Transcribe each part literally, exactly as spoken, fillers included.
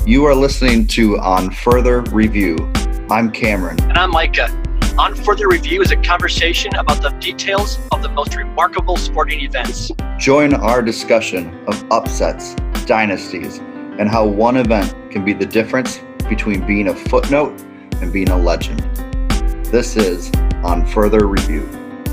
You are listening to On Further Review. I'm Cameron. And I'm Micah. On Further Review is a conversation about the details of the most remarkable sporting events. Join our discussion of upsets, dynasties, and how one event can be the difference between being a footnote and being a legend. This is On Further Review.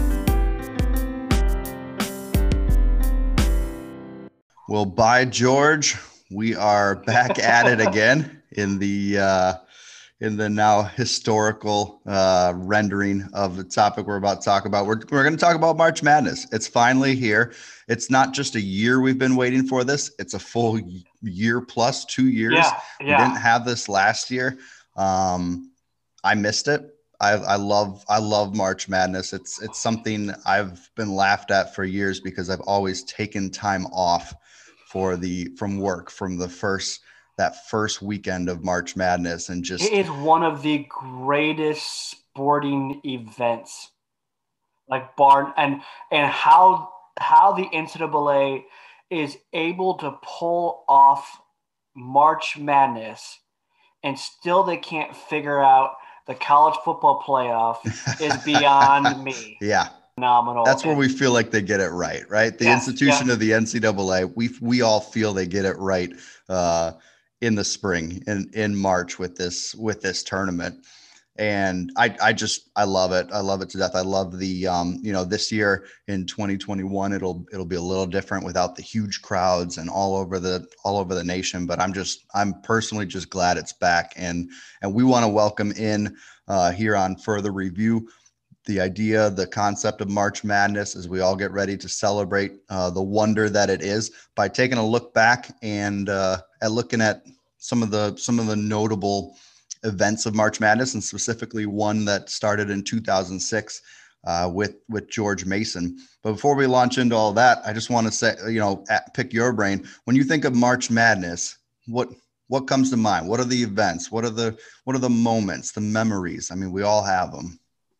Well, by George, we are back at it again in the uh, in the now historical uh, rendering of the topic we're about to talk about. We're we're going to talk about March Madness. It's finally here. It's not just a year we've been waiting for this. It's a full year plus two years. Yeah, yeah. We didn't have this last year. Um, I missed it. I, I love I love March Madness. It's it's something I've been laughed at for years because I've always taken time off for the from work from the first that first weekend of March Madness, and just it is one of the greatest sporting events, like bar and and how how the N C double A is able to pull off March Madness, and still they can't figure out the college football playoff is beyond me. Yeah. Phenomenal. That's where we feel like they get it right, right? The Yes, institution yeah. of the N C double A, we we all feel they get it right uh, in the spring, in in March with this with this tournament, and I I just I love it. I love it to death. I love the um you know this year in twenty twenty-one it'll it'll be a little different without the huge crowds and all over the all over the nation. But I'm just I'm personally just glad it's back, and and we want to welcome in uh, here on Further Review the idea, the concept of March Madness as we all get ready to celebrate uh, the wonder that it is by taking a look back and uh, at looking at some of the some of the notable events of March Madness, and specifically one that started in two thousand six uh, with with George Mason. But before we launch into all that, I just want to say, you know, at, pick your brain. When you think of March Madness, what what comes to mind? What are the events? What are the what are the moments? The memories? I mean, we all have them.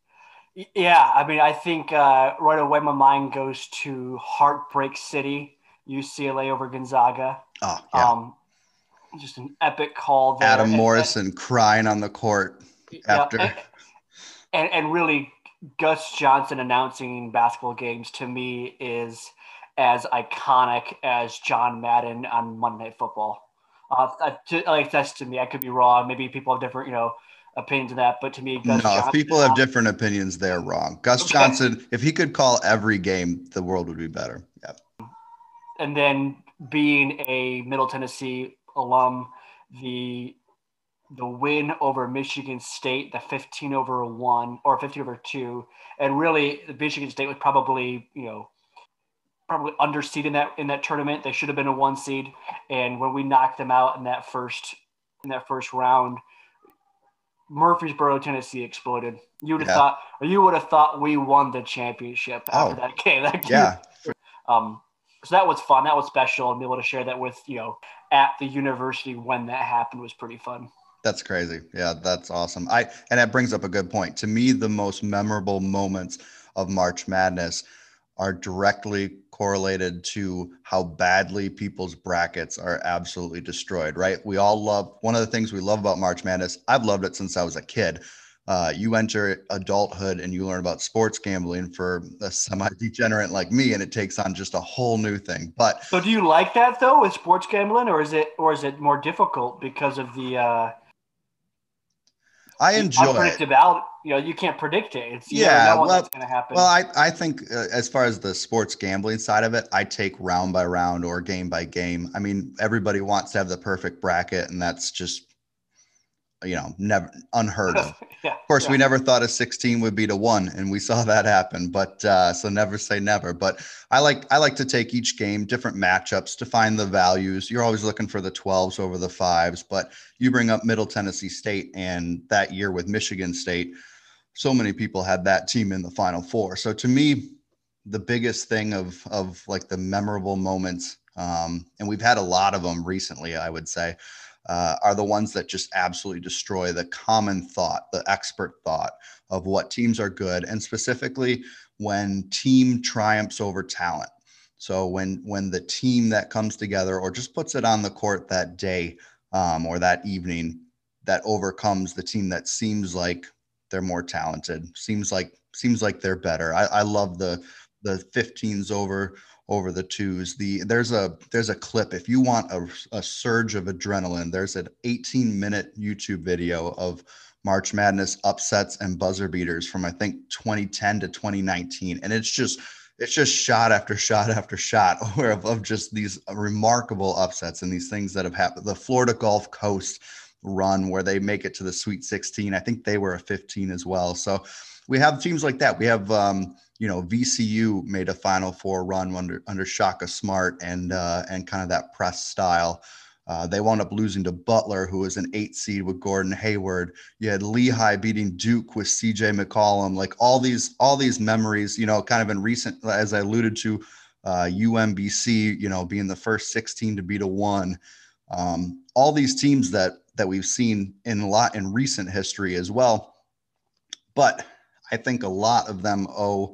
Yeah, I mean, I think uh, right away my mind goes to Heartbreak City, U C L A over Gonzaga. Oh, yeah. Um, just an epic call there. Adam And- Morrison and- crying on the court after. Yeah, and, and and really, Gus Johnson announcing basketball games to me is as iconic as John Madden on Monday Night Football. Uh, that- to- like that's to me. I could be wrong. Maybe people have different, you know, opinions of that. But to me, Gus No, Johnson, if people have different opinions, they're wrong. Gus Okay. Johnson, if he could call every game, the world would be better. Yeah. And then being a Middle Tennessee alum, the the win over Michigan State, the fifteen over one or fifteen over two, and really Michigan State was probably, you know, probably underseeded in that in that tournament. They should have been a one seed, and when we knocked them out in that first in that first round, Murfreesboro, Tennessee exploded. You would have Yeah. thought, or you would have thought we won the championship after Oh. that game. That game. Yeah. Um, so that was fun. That was special, and be able to share that with, you know, at the university when that happened was pretty fun. That's crazy. Yeah, that's awesome. I and that brings up a good point. To me, the most memorable moments of March Madness are directly correlated to how badly people's brackets are absolutely destroyed, right? We all love, one of the things we love about March Madness, I've loved it since I was a kid. Uh, you enter adulthood and you learn about sports gambling for a semi-degenerate like me, and it takes on just a whole new thing. But So do you like that though with sports gambling, or is it or is it more difficult because of the uh I enjoy it. unpredictability? You know, you can't predict it. It's you Yeah, never know well- what's going to happen. Well, I, I think uh, as far as the sports gambling side of it, I take round by round or game by game. I mean, everybody wants to have the perfect bracket, and that's just, you know, never unheard of. yeah, Of course, yeah. we never thought a sixteen would beat a one, and we saw that happen. But uh, so never say never. But I like I like to take each game, different matchups, to find the values. You're always looking for the twelves over the fives. But you bring up Middle Tennessee State, and that year with Michigan State, so many people had that team in the Final Four. So to me, the biggest thing of of like the memorable moments, um, and we've had a lot of them recently, I would say, uh, are the ones that just absolutely destroy the common thought, the expert thought of what teams are good, and specifically when team triumphs over talent. So when when the team that comes together or just puts it on the court that day um, or that evening that overcomes the team that seems like they're more talented, seems like seems like they're better. I, I love the the fifteens over over the twos. The there's a there's a clip if you want a, a surge of adrenaline. There's an eighteen minute YouTube video of March Madness upsets and buzzer beaters from I think twenty ten to twenty nineteen, and it's just it's just shot after shot after shot of, of just these remarkable upsets and these things that have happened. The Florida Gulf Coast run where they make it to the Sweet sixteen. I think they were a fifteen as well. So we have teams like that. We have, um, you know, V C U made a Final Four run under under Shaka Smart and uh, and kind of that press style. Uh, they wound up losing to Butler, who was an eight seed with Gordon Hayward. You had Lehigh beating Duke with C J McCollum. Like all these all these memories, you know, kind of in recent, as I alluded to, uh, U M B C, you know, being the first sixteen to beat a one. Um, all these teams that that we've seen in a lot in recent history as well. But I think a lot of them owe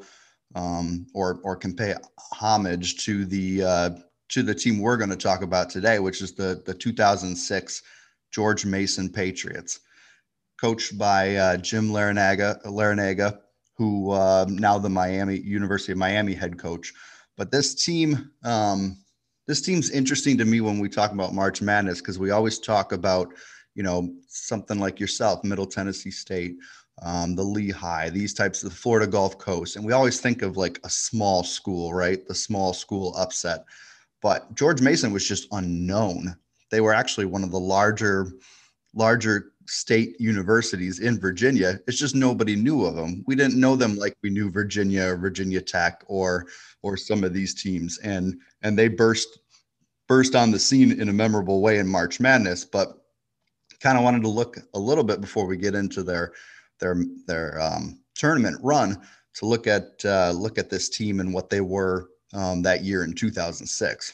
um, or or can pay homage to the uh, to the team we're going to talk about today, which is the the two thousand six George Mason Patriots, coached by uh, Jim Larranaga, Larranaga, who uh, now the Miami University of Miami head coach. But this team, um, this team's interesting to me when we talk about March Madness, because we always talk about, you know, something like yourself, Middle Tennessee State, um, the Lehigh, these types of the Florida Gulf Coast. And we always think of like a small school, right? The small school upset. But George Mason was just unknown. They were actually one of the larger, larger state universities in Virginia. It's just nobody knew of them. We didn't know them like we knew Virginia or Virginia Tech or or some of these teams. And and they burst burst on the scene in a memorable way in March Madness. But kind of wanted to look a little bit before we get into their their their um, tournament run to look at uh, look at this team and what they were um, that year in two thousand six.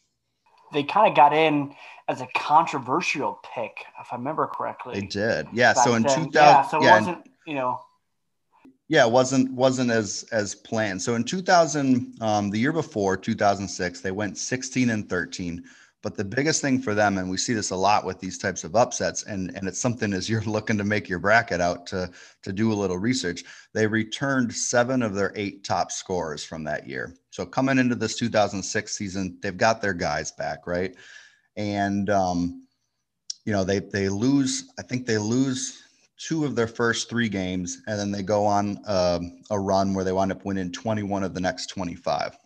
They kind of got in as a controversial pick, if I remember correctly. They did, yeah. So in then. two thousand, yeah, so it yeah, wasn't, you know. Yeah, it wasn't wasn't as as planned. So in two thousand, um, the year before, two thousand six, they went sixteen and thirteen. But the biggest thing for them, and we see this a lot with these types of upsets, and, and it's something as you're looking to make your bracket out to, to do a little research, they returned seven of their eight top scorers from that year. So coming into this two thousand six season, they've got their guys back, right? And, um, you know, they they lose, I think they lose two of their first three games, and then they go on um, a run where they wind up winning twenty-one of the next twenty-five.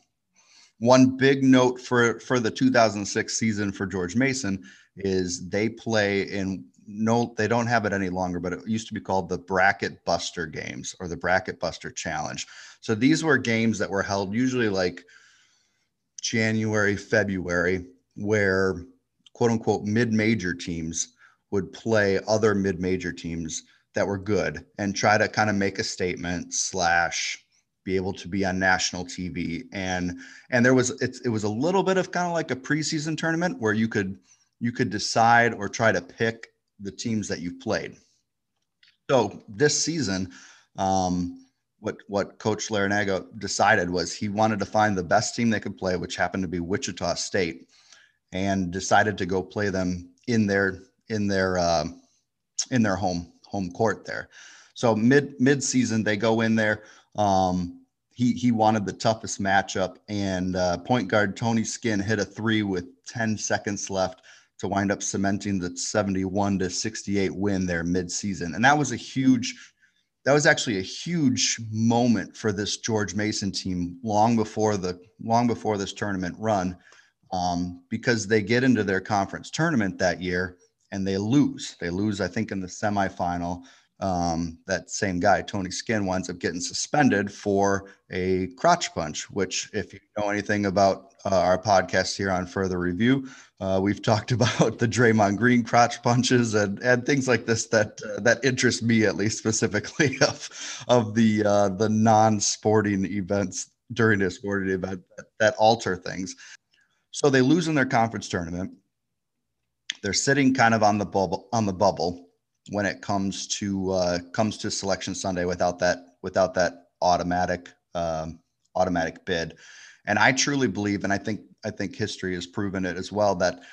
One big note for, for the two thousand six season for George Mason is they play in no, they don't have it any longer, but it used to be called the Bracket Buster Games or the Bracket Buster Challenge. So these were games that were held usually like January, February, where quote unquote mid-major teams would play other mid-major teams that were good and try to kind of make a statement slash be able to be on national T V. And, and there was, it's, it was a little bit of kind of like a preseason tournament where you could, you could decide or try to pick the teams that you've played. So this season, um, what, what Coach Larranaga decided was he wanted to find the best team they could play, which happened to be Wichita State, and decided to go play them in their, in their, uh, in their home, home court there. So mid, mid season, they go in there. Um, he, he wanted the toughest matchup, and uh, point guard Tony Skinn hit a three with ten seconds left to wind up cementing the seventy-one to sixty-eight win there mid-season. And that was a huge, that was actually a huge moment for this George Mason team long before the, long before this tournament run, um, because they get into their conference tournament that year and they lose. They lose, I think, in the semifinal. Um, that same guy, Tony Skinn, winds up getting suspended for a crotch punch, which if you know anything about uh, our podcast here on Further Review, uh, we've talked about the Draymond Green crotch punches and, and things like this that uh, that interest me, at least specifically, of, of the uh, the non-sporting events during a sporting event that, that alter things. So they lose in their conference tournament. They're sitting kind of on the bubble on the bubble. when it comes to uh, comes to Selection Sunday without that without that automatic um, automatic bid. And I truly believe, and I think I think history has proven it as well, that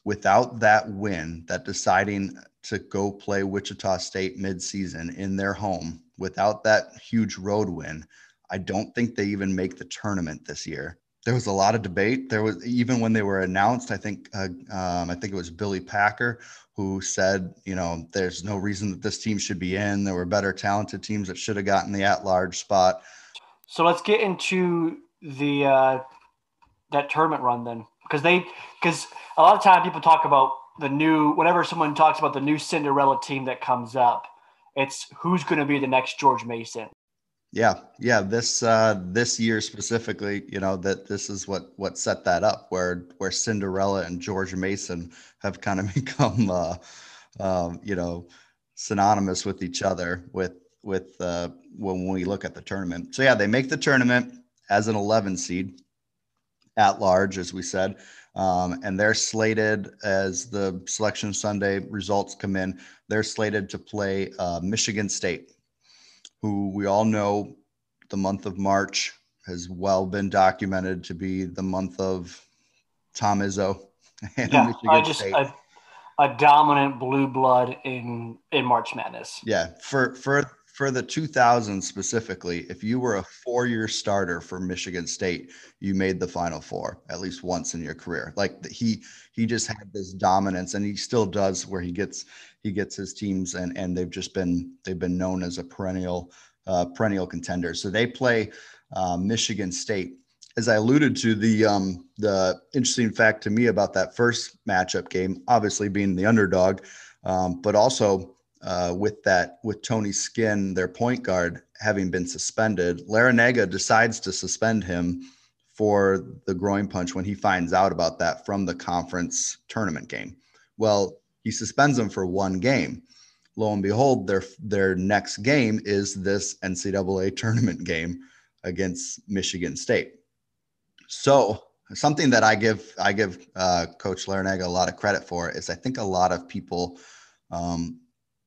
without that win, that deciding to go play Wichita State midseason in their home, without that huge road win, I don't think they even make the tournament this year. There was a lot of debate. There was, even when they were announced, I think, uh, um, I think it was Billy Packer who said, you know, there's no reason that this team should be in. There were better talented teams that should have gotten the at-large spot. So let's get into the uh, that tournament run then, because they because a lot of time people talk about the new, whenever someone talks about the new Cinderella team that comes up, it's who's going to be the next George Mason. Yeah, yeah. This uh, this year specifically, you know, that this is what what set that up, where where Cinderella and George Mason have kind of become, uh, um, you know, synonymous with each other with with uh, when we look at the tournament. So yeah, they make the tournament as an eleven seed at large, as we said, um, and they're slated, as the Selection Sunday results come in, they're slated to play uh, Michigan State, who we all know the month of March has well been documented to be the month of Tom Izzo and Yeah, Michigan I just State. a, a dominant blue blood in in March Madness. Yeah, for for for the two thousands specifically, if you were a four-year starter for Michigan State, you made the Final Four at least once in your career. Like the, he he just had this dominance, and he still does, where he gets he gets his teams, and and they've just been they've been known as a perennial uh, perennial contender. So they play uh, Michigan State. As I alluded to, the um, the interesting fact to me about that first matchup game, obviously being the underdog, um, but also uh, with that with Tony Skinn, their point guard, having been suspended, Larrañaga decides to suspend him for the groin punch when he finds out about that from the conference tournament game. Well, he suspends him for one game. Lo and behold, their their next game is this N C double A tournament game against Michigan State. So something that I give I give uh, Coach Larrañaga a lot of credit for is, I think a lot of people um,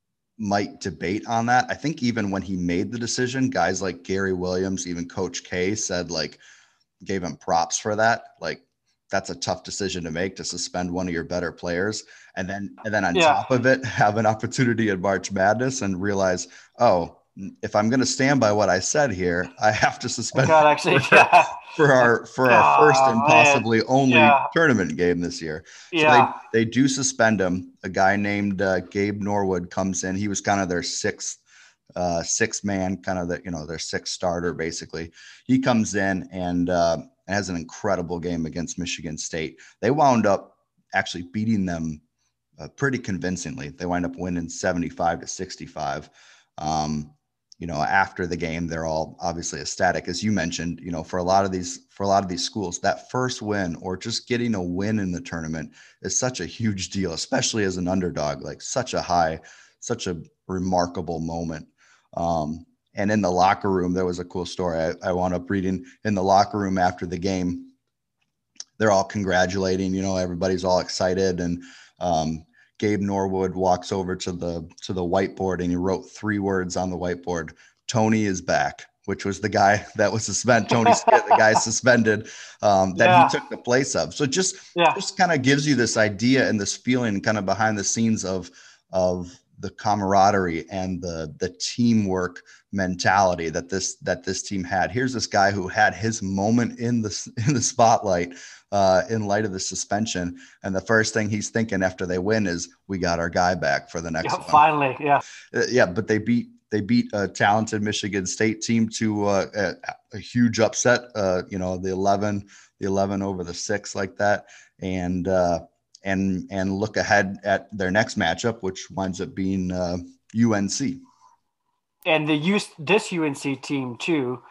might debate on that. I think even when he made the decision, guys like Gary Williams, even Coach K, said, like, gave him props for that. Like, that's a tough decision to make, to suspend one of your better players. And then, and then on Yeah. top of it, have an opportunity at March Madness and realize, oh, if I'm going to stand by what I said here, I have to suspend God, actually, for, yeah. for our for our first and Oh, possibly only yeah. tournament game this year. So Yeah. they, they do suspend him. A guy named uh, Gabe Norwood comes in. He was kind of their sixth uh, sixth man, kind of the, you know, their sixth starter, basically. He comes in and uh, has an incredible game against Michigan State. They wound up actually beating them uh, pretty convincingly. They wind up winning seventy-five to sixty-five. Um, you know, after the game, they're all obviously ecstatic, as you mentioned. You know, for a lot of these for a lot of these schools, that first win, or just getting a win in the tournament, is such a huge deal, especially as an underdog. Like, such a high, such a remarkable moment. Um, and in the locker room, there was a cool story I, I wound up reading. In the locker room after the game, they're all congratulating. You know, everybody's all excited, and um, Gabe Norwood walks over to the to the whiteboard, and he wrote three words on the whiteboard: "Tony is back," which was the guy that was suspended. Tony Skinn, the guy suspended um, that Yeah. he took the place of. So just Yeah. just kind of gives you this idea and this feeling, kind of behind the scenes, of of the camaraderie and the the teamwork mentality that this that this team had. Here's this guy who had his moment in the in the spotlight uh, in light of the suspension, and the first thing he's thinking after they win is, "We got our guy back for the next Yeah, one." finally, yeah. Uh, yeah, but they beat they beat a talented Michigan State team to uh, a, a huge upset. Uh, you know, the eleven the eleven over the six, like that, and uh, and and look ahead at their next matchup, which winds up being uh, U N C. And the use this U N C team too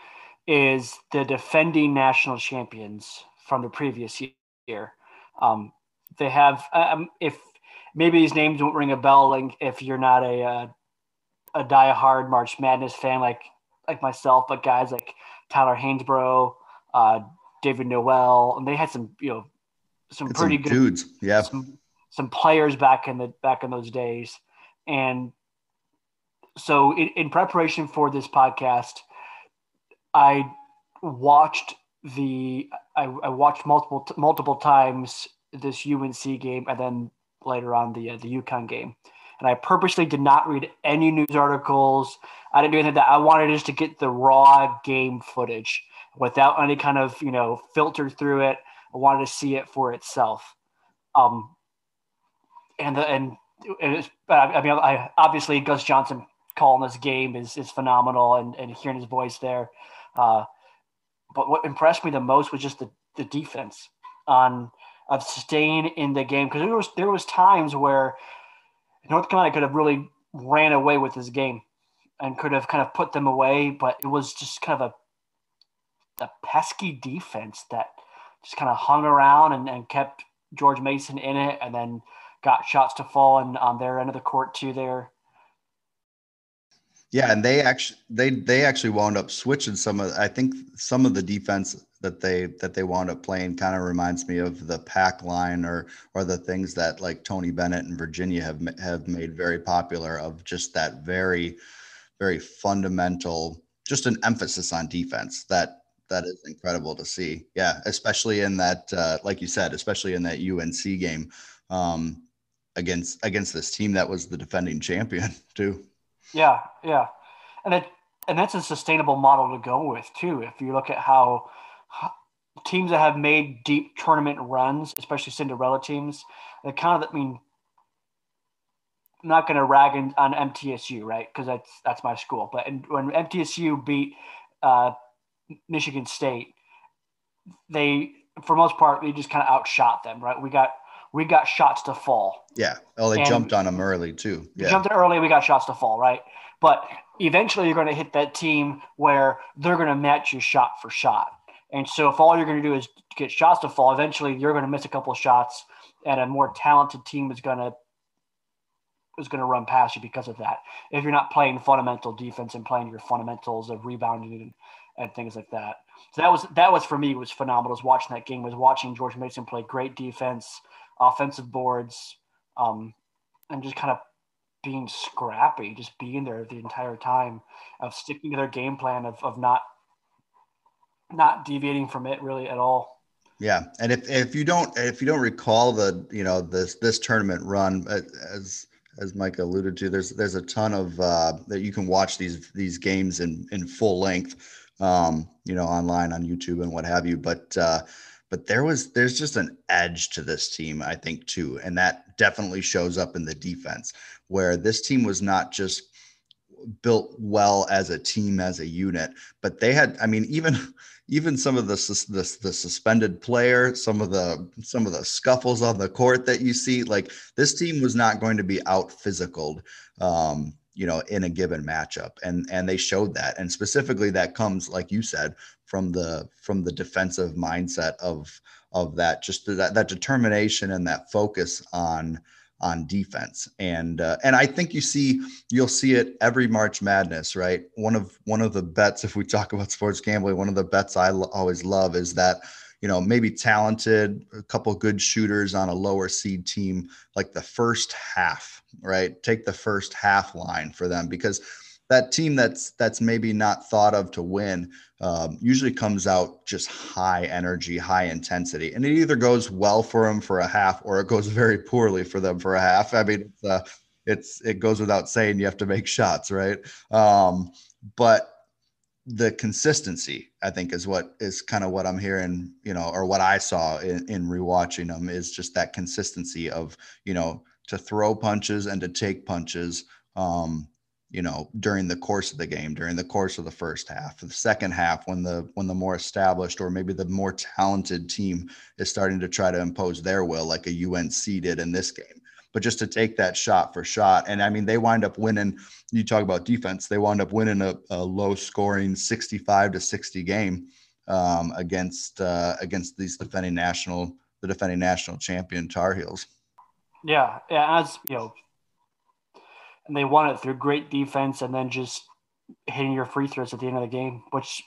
is the defending national champions from the previous year. Um, they have um, if maybe these names won't ring a bell, like if you're not a uh, a diehard March Madness fan like like myself, but guys like Tyler Hainsborough, uh, David Noel, and they had some you know some It's pretty some good dudes, yeah. some some players back in the back in those days. And so in, in preparation for this podcast, I watched the I, I watched multiple multiple times this U N C game, and then later on the uh, the UConn game. And I purposely did not read any news articles. I didn't do anything like that. I wanted just to get the raw game footage without any kind of, you know, filter through it. I wanted to see it for itself. Um, and the, and, and it's, I mean, I, obviously Gus Johnson calling this game is is phenomenal, and, and hearing his voice there. Uh, but what impressed me the most was just the, the defense on of staying in the game, because there was there was times where North Carolina could have really ran away with this game and could have kind of put them away, but it was just kind of a, a pesky defense that just kind of hung around and, and kept George Mason in it, and then got shots to fall on, on their end of the court too there. Yeah, and they actually they they actually wound up switching some of, I think some of the defense that they that they wound up playing kind of reminds me of the pack line, or or the things that like Tony Bennett and Virginia have have made very popular, of just that very very fundamental, just an emphasis on defense that that is incredible to see. Yeah, especially in that uh, like you said, especially in that U N C game um, against against this team that was the defending champion too. Yeah, yeah, and it and that's a sustainable model to go with too. If you look at how, how teams that have made deep tournament runs, especially Cinderella teams, they kind of, I mean, I'm not going to rag in, on M T S U, right? Because that's that's my school. But in, when M T S U beat uh, Michigan State, they, for most part, they just kind of outshot them, right? We got we got shots to fall. Yeah. Oh, they and jumped on them early too. Yeah. We jumped early. We got shots to fall, right? But eventually, you're going to hit that team where they're going to match you shot for shot. And so, if all you're going to do is get shots to fall, eventually you're going to miss a couple of shots, and a more talented team is going to is going to run past you because of that. If you're not playing fundamental defense and playing your fundamentals of rebounding and, and things like that. So that was that was for me was phenomenal. Was watching that game, was watching George Mason play great defense, offensive boards, um, and just kind of being scrappy, just being there the entire time, of sticking to their game plan, of of not not deviating from it really at all. Yeah, and if if you don't if you don't recall the you know this this tournament run, as as Mike alluded to, there's there's a ton of uh, that you can watch these these games in in full length, um, you know, online on YouTube and what have you. But uh, but there was there's just an edge to this team, I think, too, and that definitely shows up in the defense, where this team was not just built well as a team, as a unit, but they had, I mean, even even some of the, the the suspended player, some of the some of the scuffles on the court that you see, like this team was not going to be out physicaled, um, you know, in a given matchup, and and they showed that, and specifically that comes, like you said, from the from the defensive mindset of of that, just that that determination and that focus on on defense. And, uh, and I think you see, you'll see it every March Madness, right? One of, one of the bets, if we talk about sports gambling, one of the bets I lo- always love is that, you know, maybe talented, a couple good shooters on a lower seed team, like the first half, right? Take the first half line for them, because that team that's, that's maybe not thought of to win, um, usually comes out just high energy, high intensity, and it either goes well for them for a half or it goes very poorly for them for a half. I mean, it's, uh, it's it goes without saying you have to make shots, right? Um, but the consistency, I think, is what is kind of what I'm hearing, you know, or what I saw in, in rewatching them, is just that consistency of, you know, to throw punches and to take punches, um, you know, during the course of the game, during the course of the first half, the second half, when the, when the more established or maybe the more talented team is starting to try to impose their will, like a U N C did in this game, but just to take that shot for shot. And I mean, they wind up winning. You talk about defense, they wound up winning a, a low scoring sixty-five to sixty game um, against, uh, against these defending national, the defending national champion Tar Heels. Yeah. Yeah. As you know, and they won it through great defense and then just hitting your free throws at the end of the game, which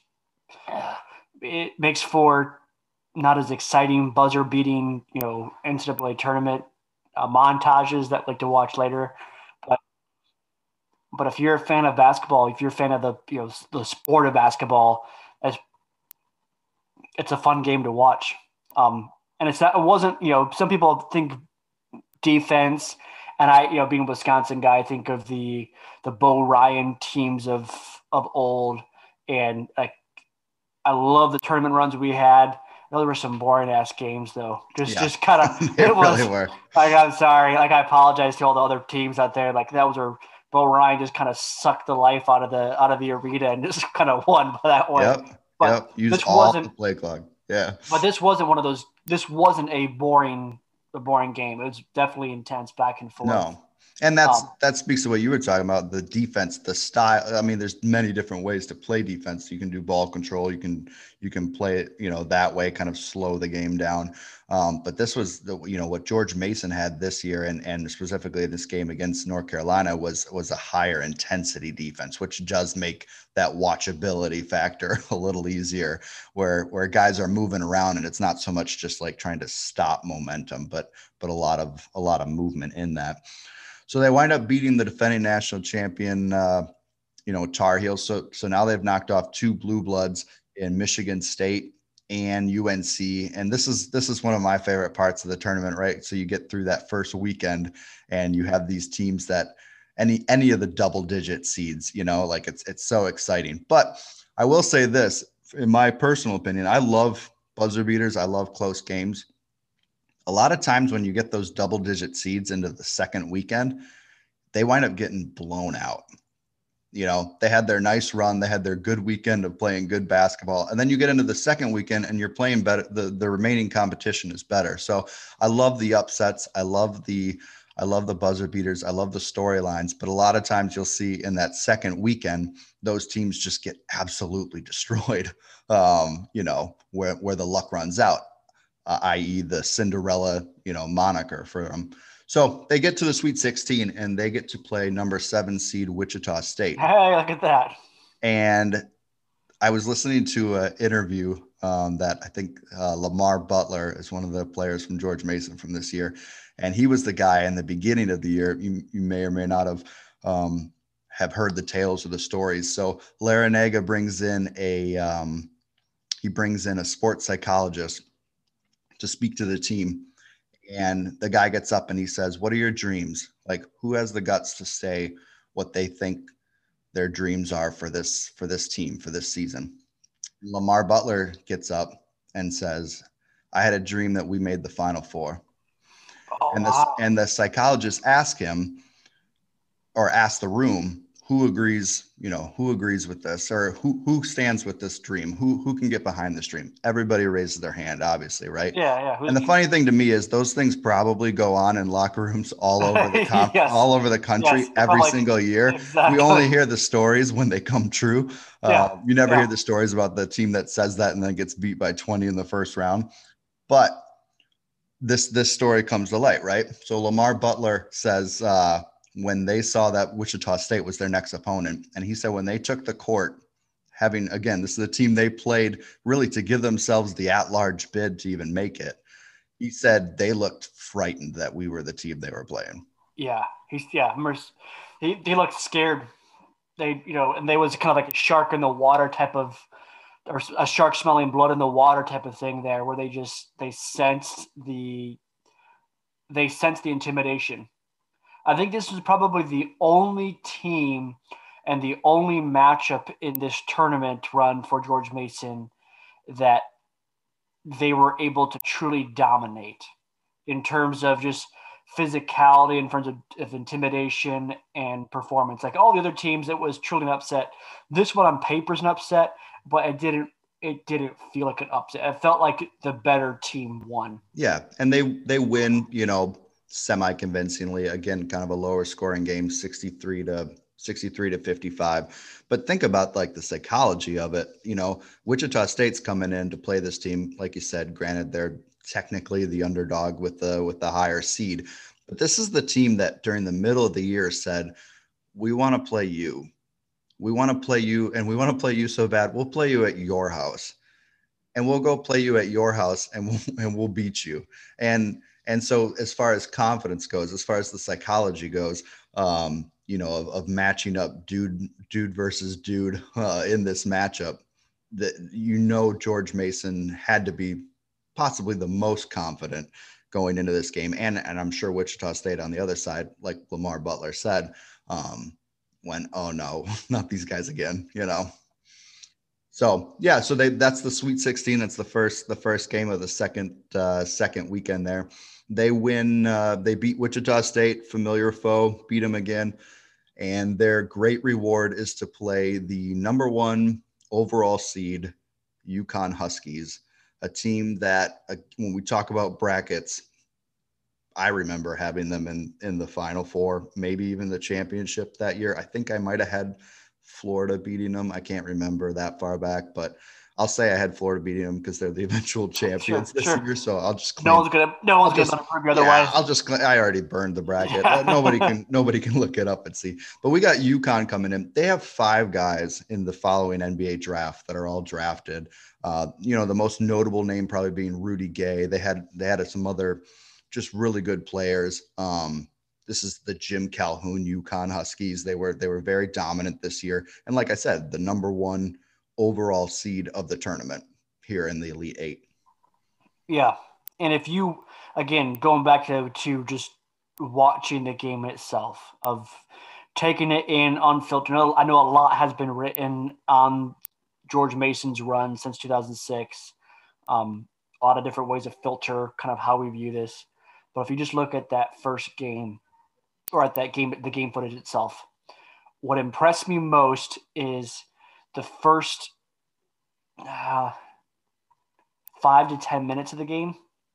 it makes for not as exciting, buzzer-beating, you know, N C double A tournament uh, montages that I like to watch later. But but if you're a fan of basketball, if you're a fan of the you know the sport of basketball, it's, it's a fun game to watch. Um, And it's not, it wasn't, you know, some people think defense, and I, you know, being a Wisconsin guy, I think of the the Bo Ryan teams of of old, and like I love the tournament runs we had. I know there were some boring ass games though. Just Yeah. just kind of They it was. really were. Like I'm sorry. Like I apologize to all the other teams out there. Like that was where Bo Ryan just kind of sucked the life out of the out of the arena and just kind of won that way. Yep. But Yep. Use this all wasn't. the play clock. Yeah. But this wasn't one of those. This wasn't a boring a boring game. It was definitely intense back and forth. No. And that's Um, that speaks to what you were talking about, the defense, the style. I mean, there's many different ways to play defense. You can do ball control. You can you can play it, you know, that way, kind of slow the game down. Um, but this was the, you know, what George Mason had this year, and and specifically this game against North Carolina was was a higher intensity defense, which does make that watchability factor a little easier, where where guys are moving around and it's not so much just like trying to stop momentum, but but a lot of a lot of movement in that. So they wind up beating the defending national champion, uh, you know, Tar Heels. So, so now they've knocked off two blue bloods in Michigan State and U N C. And this is this is one of my favorite parts of the tournament, right? So you get through that first weekend, and you have these teams that any any of the double digit seeds, you know, like it's it's so exciting. But I will say this, in my personal opinion, I love buzzer beaters. I love close games. A lot of times when you get those double digit seeds into the second weekend, they wind up getting blown out. You know, they had their nice run. They had their good weekend of playing good basketball. And then you get into the second weekend and you're playing better. The, the remaining competition is better. So I love the upsets. I love the, I love the buzzer beaters. I love the storylines, but a lot of times you'll see in that second weekend, those teams just get absolutely destroyed. Um, you know, where, where the luck runs out. Uh, that is the Cinderella, you know, moniker for them. So they get to the Sweet sixteen and they get to play number seven seed Wichita State. Hey, look at that. And I was listening to an interview um, that I think uh, Lamar Butler is one of the players from George Mason from this year. And he was the guy in the beginning of the year. You, you may or may not have um, have heard the tales or the stories. So Larinaga brings in a um, he brings in a sports psychologist to speak to the team. And the guy gets up and he says, what are your dreams? Like, who has the guts to say what they think their dreams are for this, for this team, for this season? Lamar Butler gets up and says, I had a dream that we made the Final Four. Oh, and, the, wow. and the psychologist asked him, or asked the room, who agrees, you know, who agrees with this, or who, who stands with this dream? Who, who can get behind this dream? Everybody raises their hand, obviously. Right. Yeah. Yeah. Who's, And the funny thing to me is those things probably go on in locker rooms all over the comp- yes. all over the country, yes. every Probably, single year. Exactly. We only hear the stories when they come true. Yeah. Uh, you never yeah. hear the stories about the team that says that and then gets beat by twenty in the first round. But this, this story comes to light, right? So Lamar Butler says, uh, when they saw that Wichita State was their next opponent. And he said, when they took the court, having, again, this is the team they played really to give themselves the at-large bid to even make it. He said they looked frightened that we were the team they were playing. Yeah. He's, yeah. He, he looked scared. They, you know, and they was kind of like a shark in the water type of, or a shark smelling blood in the water type of thing there, where they just, they sensed the, they sensed the intimidation. I think this is probably the only team and the only matchup in this tournament run for George Mason that they were able to truly dominate in terms of just physicality, in terms of, of intimidation and performance. Like all the other teams, it was truly an upset. This one on paper is an upset, but it didn't it didn't feel like an upset. It felt like the better team won. Yeah, and they they win, you know, semi-convincingly. Again, kind of a lower scoring game, sixty-three to fifty-five. But think about like the psychology of it. You know, Wichita State's coming in to play this team, like you said. Granted, they're technically the underdog with the with the higher seed, but this is the team that during the middle of the year said, "We want to play you. We want to play you, and we want to play you so bad. We'll play you at your house, and we'll go play you at your house, and we'll and we'll beat you." And And so as far as confidence goes, as far as the psychology goes, um, you know, of, of matching up dude, dude versus dude uh, in this matchup, that, you know, George Mason had to be possibly the most confident going into this game. And, and I'm sure Wichita State on the other side, like Lamar Butler said, um, when, oh no, not these guys again, you know? So yeah, so they, that's the Sweet sixteen. That's the first, the first game of the second, uh, second weekend there. They win, uh, they beat Wichita State, familiar foe, beat them again. And their great reward is to play the number one overall seed UConn Huskies, a team that, uh, when we talk about brackets, I remember having them in, in the Final Four, maybe even the championship that year. I think I might have had Florida beating them. I can't remember that far back, but I'll say I had Florida beating them because they're the eventual champions sure, this sure. year. So I'll just claim, no one's gonna no one's I'll gonna just, prove you otherwise. Yeah, I'll just I already burned the bracket. Uh, nobody can nobody can look it up and see. But we got UConn coming in. They have five guys in the following N B A draft that are all drafted. Uh, you know, the most notable name probably being Rudy Gay. They had they had some other just really good players. Um, this is the Jim Calhoun UConn Huskies. They were they were very dominant this year, and like I said, the number one overall seed of the tournament here in the Elite Eight. Yeah, and if you again going back to to just watching the game itself, of taking it in unfiltered. I know a lot has been written on George Mason's run since two thousand six. Um, a lot of different ways to filter kind of how we view this. But if you just look at that first game, or at that game, the game footage itself, what impressed me most is the first uh, five to ten minutes of the game,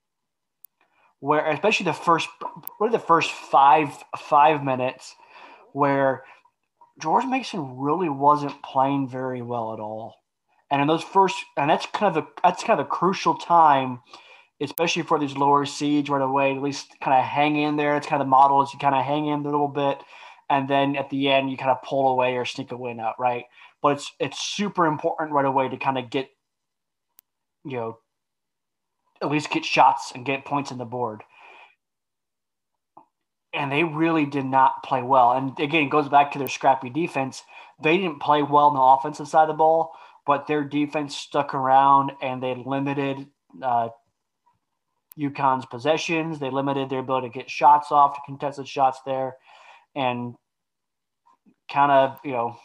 where especially the first, really the first five five minutes, where George Mason really wasn't playing very well at all. And in those first, and that's kind of a that's kind of a crucial time, especially for these lower seeds right away, at least kind of hang in there. It's kind of the model is you kind of hang in a little bit, and then at the end you kind of pull away or sneak a win out, right? But it's it's super important right away to kind of get, you know, at least get shots and get points on the board. And they really did not play well. And again, it goes back to their scrappy defense. They didn't play well on the offensive side of the ball, but their defense stuck around and they limited uh, UConn's possessions. They limited their ability to get shots off, to contested shots there, and kind of, you know,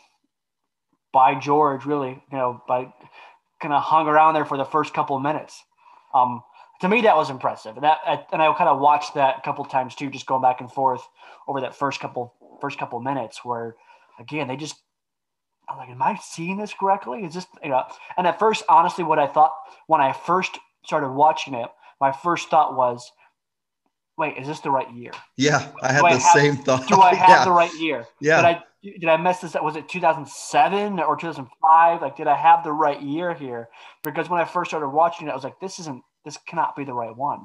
by George, really, you know, by kind of hung around there for the first couple of minutes. Um, to me, that was impressive. And that, and I kind of watched that a couple of times too, just going back and forth over that first couple, first couple of minutes where, again, they just, I'm like, am I seeing this correctly? Is this, you know, and at first, honestly, what I thought when I first started watching it, my first thought was, wait, is this the right year? Yeah, I had do the I have, same thought. Do I have yeah. the right year? Yeah. Did I, did I mess this up? Was it two thousand seven or two thousand five? Like, did I have the right year here? Because when I first started watching it, I was like, this isn't, this cannot be the right one.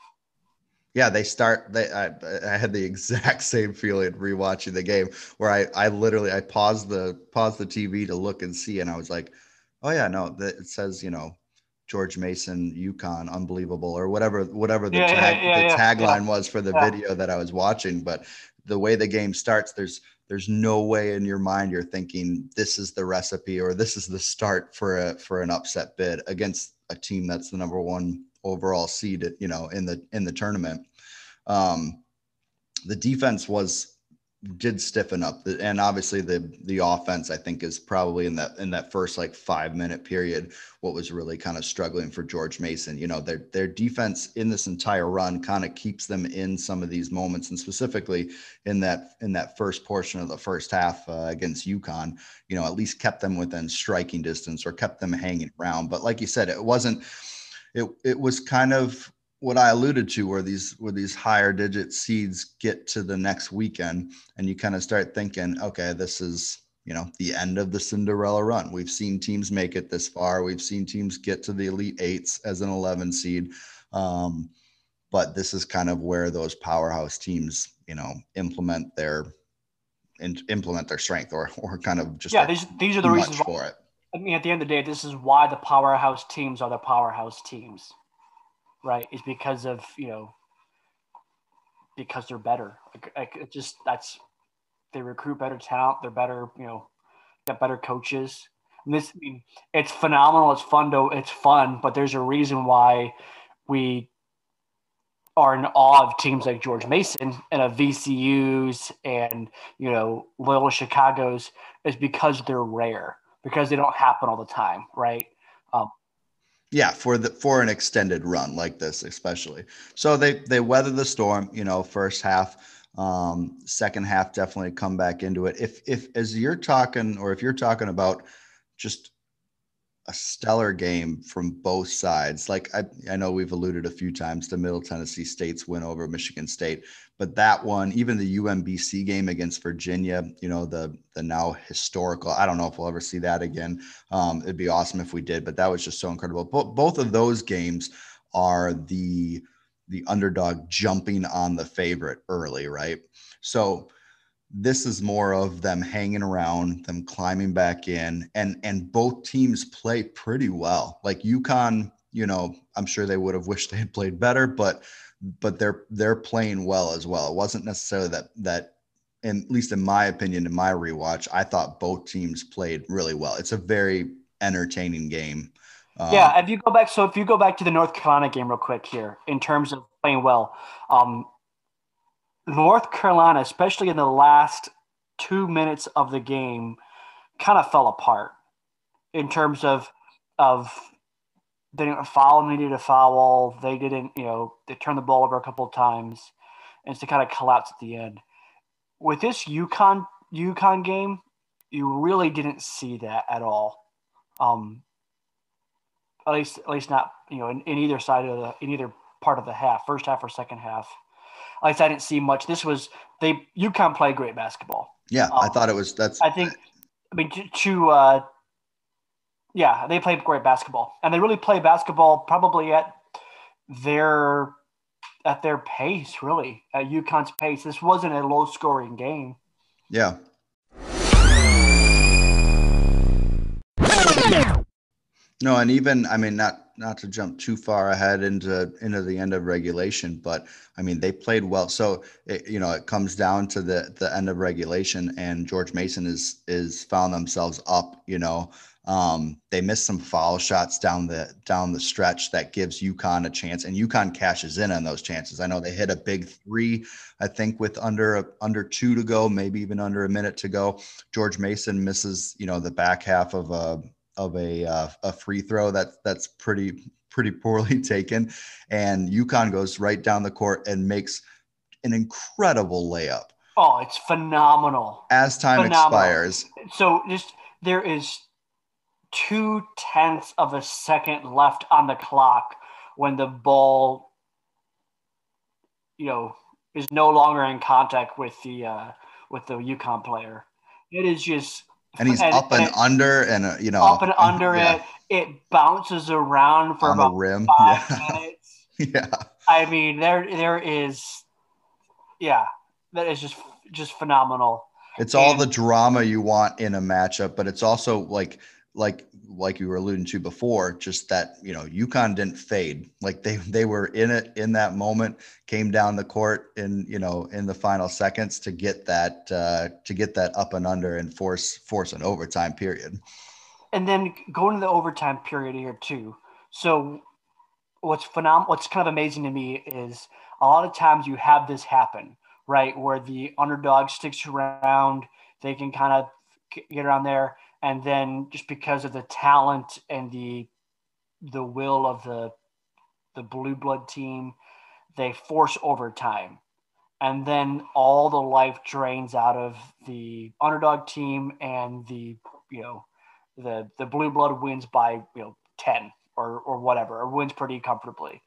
Yeah, they start. They I, I had the exact same feeling rewatching the game where I I literally I paused the paused the T V to look and see, and I was like, oh yeah, no, that it says, you know, George Mason, UConn, unbelievable, or whatever whatever the yeah, tag yeah, yeah, the yeah, tagline yeah. was for the yeah. video that I was watching. But the way the game starts, there's there's no way in your mind you're thinking this is the recipe or this is the start for a for an upset bid against a team that's the number one overall seed, you know, in the in the tournament. Um, the defense was did stiffen up, and obviously the the offense, I think, is probably in that in that first like five minute period what was really kind of struggling for George Mason. You know, their their defense in this entire run kind of keeps them in some of these moments, and specifically in that in that first portion of the first half uh, against UConn, you know, at least kept them within striking distance or kept them hanging around. But like you said, it wasn't. It it was kind of what I alluded to, where these where these higher digit seeds get to the next weekend, and you kind of start thinking, okay, this is, you know, the end of the Cinderella run. We've seen teams make it this far. We've seen teams get to the Elite Eights as an eleven seed, um, but this is kind of where those powerhouse teams, you know, implement their and implement their strength, or or kind of just yeah. These these are the reasons for it. I mean, at the end of the day, this is why the powerhouse teams are the powerhouse teams. Right, is because of, you know, because they're better. Like, like it just that's they recruit better talent. They're better, you know, got better coaches. And this, I mean, it's phenomenal. It's fun to it's fun, but there's a reason why we are in awe of teams like George Mason and of V C Us and, you know, Loyola Chicago's is because they're rare, because they don't happen all the time, right? Um, yeah, for the for an extended run like this, especially. So they they weather the storm, you know, first half. Um, second half definitely come back into it. If if as you're talking, or if you're talking about just a stellar game from both sides. Like I, I know we've alluded a few times to Middle Tennessee State's win over Michigan State, but that one, even the U M B C game against Virginia, you know, the the now historical. I don't know if we'll ever see that again. Um, it'd be awesome if we did, but that was just so incredible. Both both of those games are the the underdog jumping on the favorite early, right? So this is more of them hanging around, them climbing back in, and and both teams play pretty well. Like UConn, you know, I'm sure they would have wished they had played better, but but they're they're playing well as well. It wasn't necessarily that that, in, at least in my opinion, in my rewatch, I thought both teams played really well. It's a very entertaining game. Um, yeah, if you go back, so if you go back to the North Carolina game real quick here, in terms of playing well, um, North Carolina, especially in the last two minutes of the game, kind of fell apart in terms of of they didn't foul, needed a foul. They didn't, you know, they turned the ball over a couple of times, and it's to kind of collapse at the end. With this UConn UConn game, you really didn't see that at all. Um, at least, at least not, you know, in, in either side of the in either part of the half, first half or second half. At least I didn't see much. This was they UConn played great basketball. Yeah, um, I thought it was. That's. I think. I mean, to, to uh, yeah, they played great basketball, and they really play basketball probably at their at their pace, really at UConn's pace. This wasn't a low scoring game. Yeah. No, and even I mean, not not to jump too far ahead into into the end of regulation, but I mean they played well. So it, you know, it comes down to the the end of regulation, and George Mason is is found themselves up. You know, um, they missed some foul shots down the down the stretch that gives UConn a chance, and UConn cashes in on those chances. I know they hit a big three, I think, with under under two to go, maybe even under a minute to go. George Mason misses, you know, the back half of a. of a uh, a free throw that that's pretty pretty poorly taken, and UConn goes right down the court and makes an incredible layup. Oh, it's phenomenal. As time phenomenal. expires. So just there is two tenths of a second left on the clock when the ball, you know, is no longer in contact with the uh, with the UConn player. It is just. And he's and, up and, and under, and uh, you know, up and under yeah. it. It bounces around for on about the rim. five yeah. minutes. yeah. I mean, there, there is, yeah, that is just, just phenomenal. It's and, all the drama you want in a matchup, but it's also like, like, like you were alluding to before, just that, you know, UConn didn't fade. Like they, they were in it in that moment, came down the court in, you know, in the final seconds to get that, uh, to get that up and under and force, force an overtime period. And then going to the overtime period here too. So what's phenomenal, what's kind of amazing to me is a lot of times you have this happen, right? Where the underdog sticks around, they can kind of get around there. And then just because of the talent and the the will of the the blue blood team, they force overtime. And then all the life drains out of the underdog team, and the, you know, the the blue blood wins by, you know, ten or or whatever, or wins pretty comfortably.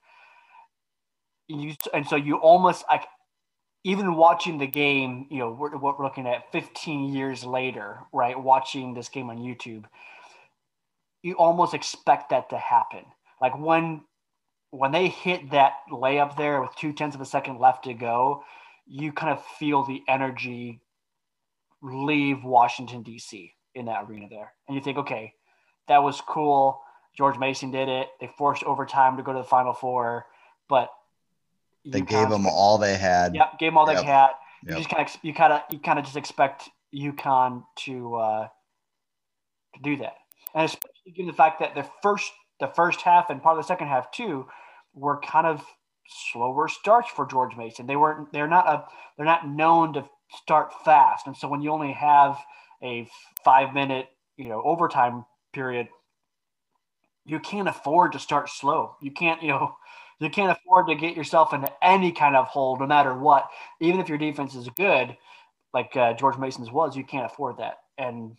You and so you almost like, even watching the game, you know, we're, we're looking at fifteen years later, right? Watching this game on YouTube, you almost expect that to happen. Like when, when they hit that layup there with two tenths of a second left to go, you kind of feel the energy leave Washington, D C in that arena there. And you think, okay, that was cool. George Mason did it. They forced overtime to go to the Final Four, but they gave them all they had. Yep, gave them all yep. they had. You yep. just kind of, you kind of, you kind of just expect UConn to uh, to do that, and especially given the fact that the first, the first half and part of the second half too, were kind of slower starts for George Mason. They weren't. They're not a. They're not known to start fast, and so when you only have a five minute, you know, overtime period, you can't afford to start slow. You can't, you know, you can't afford to get yourself into any kind of hole, no matter what. Even if your defense is good, like uh, George Mason's was, you can't afford that. And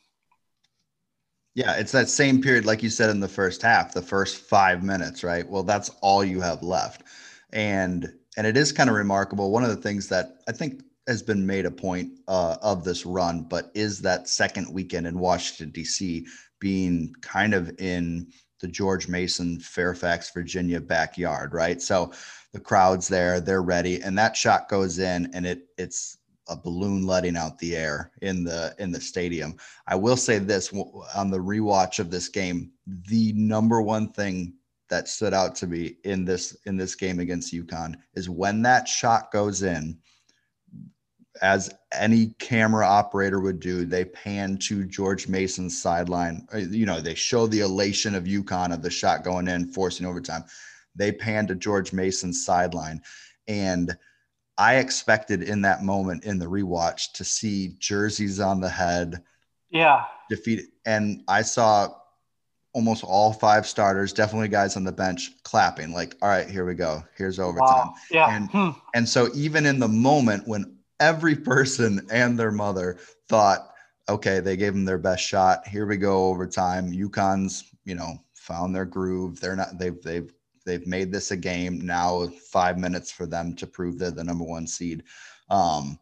yeah, it's that same period, like you said in the first half, the first five minutes, right? Well, that's all you have left, and and it is kind of remarkable. One of the things that I think has been made a point uh, of this run, but is that second weekend in Washington, D C being kind of in the George Mason, Fairfax, Virginia backyard, right? So the crowd's there, they're ready, and that shot goes in, and it it's a balloon letting out the air in the in the stadium. I will say this on the rewatch of this game, the number one thing that stood out to me in this in this game against UConn is when that shot goes in, as any camera operator would do, they pan to George Mason's sideline. You know, they show the elation of UConn of the shot going in, forcing overtime. They pan to George Mason's sideline. And I expected in that moment in the rewatch to see jerseys on the head. Yeah. Defeated. And I saw almost all five starters, definitely guys on the bench, clapping like, all right, here we go. Here's overtime. Wow. Yeah. And, hmm. and so even in the moment when every person and their mother thought, okay, they gave them their best shot. Here we go, overtime. UConn's, you know, found their groove. They're not, they've, they've, they've made this a game. Now five minutes for them to prove they're the number one seed. Um,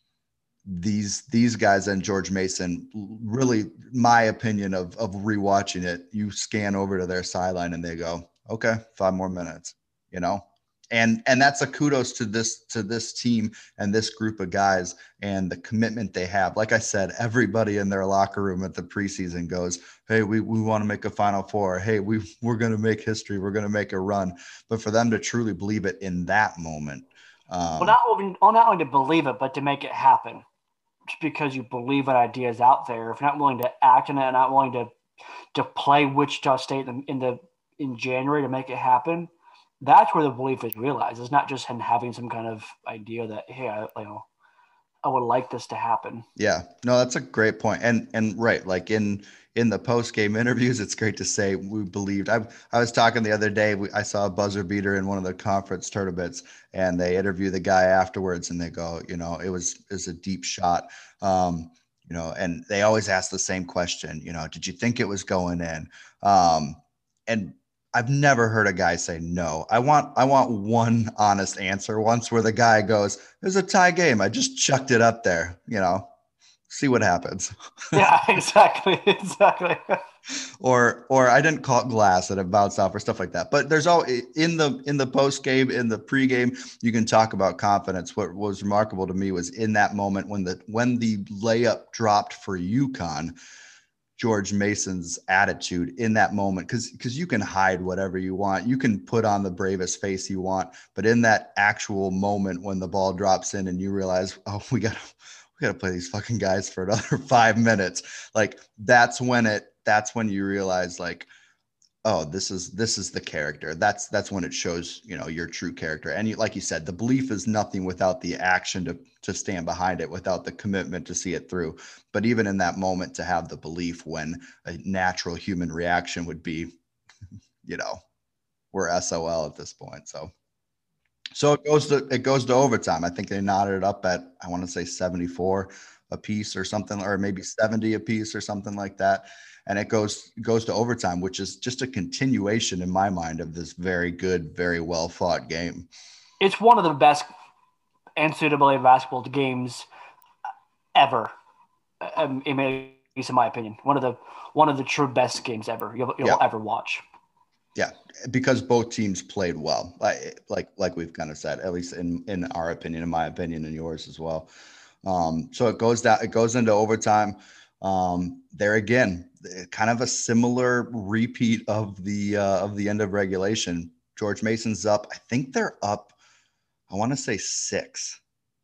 these, these guys and George Mason, really, my opinion of, of rewatching it, you scan over to their sideline and they go, okay, five more minutes, you know? And and that's a kudos to this to this team and this group of guys and the commitment they have. Like I said, everybody in their locker room at the preseason goes, hey, we, we want to make a Final Four. Hey, we, we're going to make history. We're going to make a run. But for them to truly believe it in that moment. Um, Well, not only, well, not only to believe it, but to make it happen. Just because you believe an idea is out there, if you're not willing to act on it, not willing to to play Wichita State in, in the in January to make it happen, that's where the belief is realized. It's not just him having some kind of idea that, hey, I, you know, I would like this to happen. Yeah, no, that's a great point. And, and right. Like in, in the post-game interviews, it's great to say we believed. I I was talking the other day, we, I saw a buzzer beater in one of the conference tournaments and they interview the guy afterwards and they go, you know, it was, it was a deep shot. Um, you know, and they always ask the same question, you know, did you think it was going in? Um, and I've never heard a guy say no. I want I want one honest answer once where the guy goes, "There's a tie game. I just chucked it up there, you know. See what happens." Yeah, exactly. Exactly. or or I didn't call it glass and it bounced off or stuff like that. But there's all in the in the post game, in the pregame, you can talk about confidence. What was remarkable to me was in that moment when the when the layup dropped for UConn, George Mason's attitude in that moment, because because you can hide whatever you want, you can put on the bravest face you want, but in that actual moment when the ball drops in and you realize, oh, we got we got to play these fucking guys for another five minutes, like that's when it that's when you realize, like, oh, this is this is the character. That's that's when it shows, you know, your true character. And you, like you said, the belief is nothing without the action to to stand behind it, without the commitment to see it through. But even in that moment, to have the belief when a natural human reaction would be, you know, we're S O L at this point. So so it goes to it goes to overtime. I think they knotted it up at, I want to say seventy-four a piece or something, or maybe seventy a piece or something like that. And it goes goes to overtime, which is just a continuation in my mind of this very good, very well fought game. It's one of the best N C double A basketball games ever. Um, at least in my opinion, one of the one of the true best games ever you'll, you'll Yeah. ever watch. Yeah, because both teams played well, like like like we've kind of said, at least in in our opinion, in my opinion, and yours as well. Um, so it goes down, it goes into overtime. Um, there again, kind of a similar repeat of the uh, of the end of regulation. George Mason's up. I think they're up, I want to say six,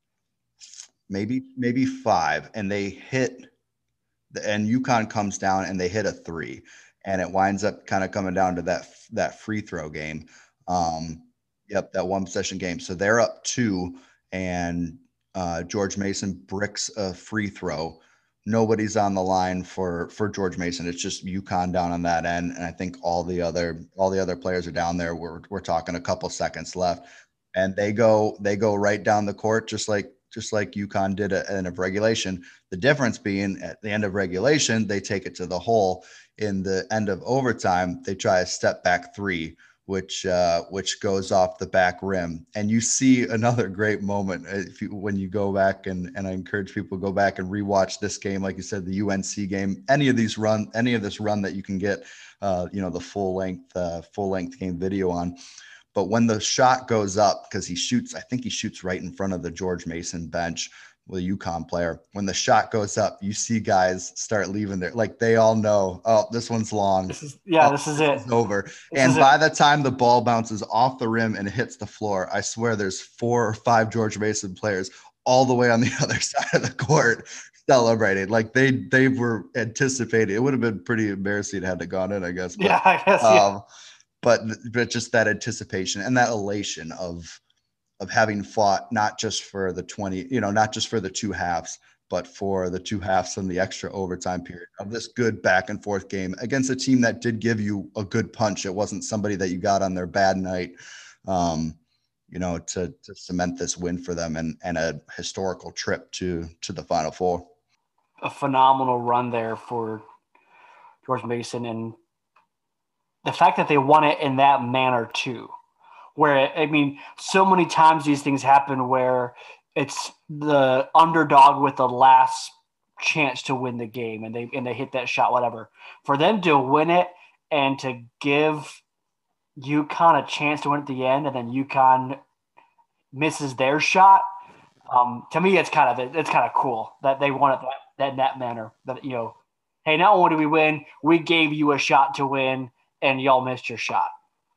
maybe maybe five, and they hit the, and UConn comes down and they hit a three, and it winds up kind of coming down to that that free throw game. Um, Yep, that one possession game. So they're up two, and uh, George Mason bricks a free throw. Nobody's on the line for for George Mason. It's just UConn down on that end, and I think all the other all the other players are down there. We're we're talking a couple seconds left, and they go they go right down the court just like just like UConn did at the end of regulation. The difference being at the end of regulation, they take it to the hole. In the end of overtime, they try a step back three, which uh, which goes off the back rim. And you see another great moment if you, when you go back and and I encourage people to go back and rewatch this game, like you said, the U N C game, any of these run, any of this run that you can get, uh, you know, the full length uh, full length game video on. But when the shot goes up, because he shoots, I think he shoots right in front of the George Mason bench, with a UConn player. When the shot goes up, you see guys start leaving there. Like they all know, oh, this one's long. This is yeah, oh, this is this it. Is over. This and is by it. the time the ball bounces off the rim and hits the floor, I swear there's four or five George Mason players all the way on the other side of the court celebrating. Like they they were anticipating. It would have been pretty embarrassing to have to gone in, I guess. But, yeah, I guess. Um, yeah. but but just that anticipation and that elation of of having fought not just for the twenty, you know, not just for the two halves, but for the two halves and the extra overtime period of this good back and forth game against a team that did give you a good punch. It wasn't somebody that you got on their bad night, um, you know, to, to cement this win for them and, and a historical trip to, to the Final Four. A phenomenal run there for George Mason. And the fact that they won it in that manner too, where, I mean, so many times these things happen where it's the underdog with the last chance to win the game and they and they hit that shot, whatever. For them to win it and to give UConn a chance to win at the end and then UConn misses their shot, um, to me it's kind of it's kind of cool that they won it that, that in that manner. That, you know, hey, not only did we win, we gave you a shot to win and y'all missed your shot.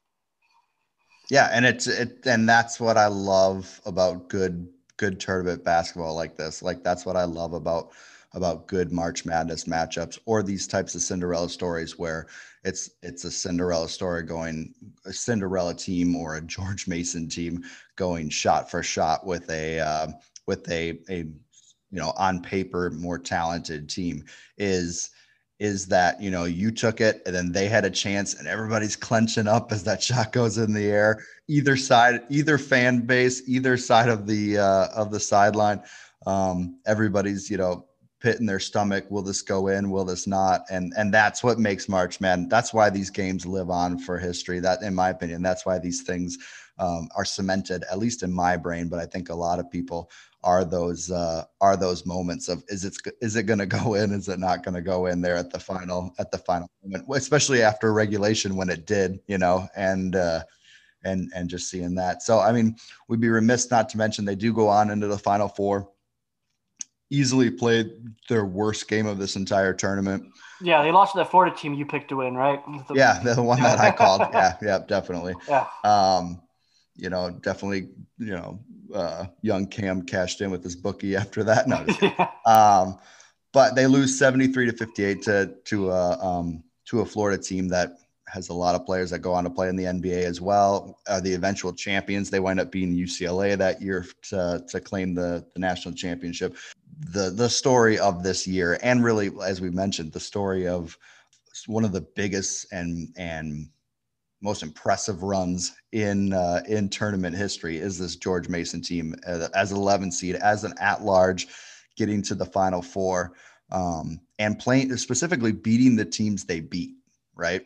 Yeah, and it's it, and that's what I love about good good tournament basketball like this. Like that's what I love about about good March Madness matchups or these types of Cinderella stories where it's it's a Cinderella story going a Cinderella team or a George Mason team going shot for shot with a uh, with a a you know on paper more talented team is. is that, you know, you took it and then they had a chance and everybody's clenching up as that shot goes in the air, either side, either fan base, either side of the, uh, of the sideline. Um, everybody's, you know, pit in their stomach. Will this go in? Will this not? And, and that's what makes March Madness. That's why these games live on for history. That, in my opinion, that's why these things um, are cemented, at least in my brain. But I think a lot of people are those uh, are those moments of is it is it going to go in? Is it not going to go in there at the final at the final moment, especially after regulation when it did, you know, and uh, and and just seeing that. So I mean, we'd be remiss not to mention they do go on into the Final Four. Easily played their worst game of this entire tournament. Yeah, they lost to the Florida team you picked to win, right? The- yeah, the one that I called. Yeah, yeah, definitely. Yeah. Um, you know, definitely, you know, uh, young Cam cashed in with his bookie after that. No, yeah. um, but they lose seventy-three to fifty-eight to to a um, to a Florida team that has a lot of players that go on to play in the N B A as well. Uh, the eventual champions, they wind up being U C L A that year to to claim the the national championship. The the story of this year, and really, as we mentioned, the story of one of the biggest and and most impressive runs in uh, in tournament history is this George Mason team uh, as eleven seed, as an at-large, getting to the Final Four um, and playing specifically beating the teams they beat, right?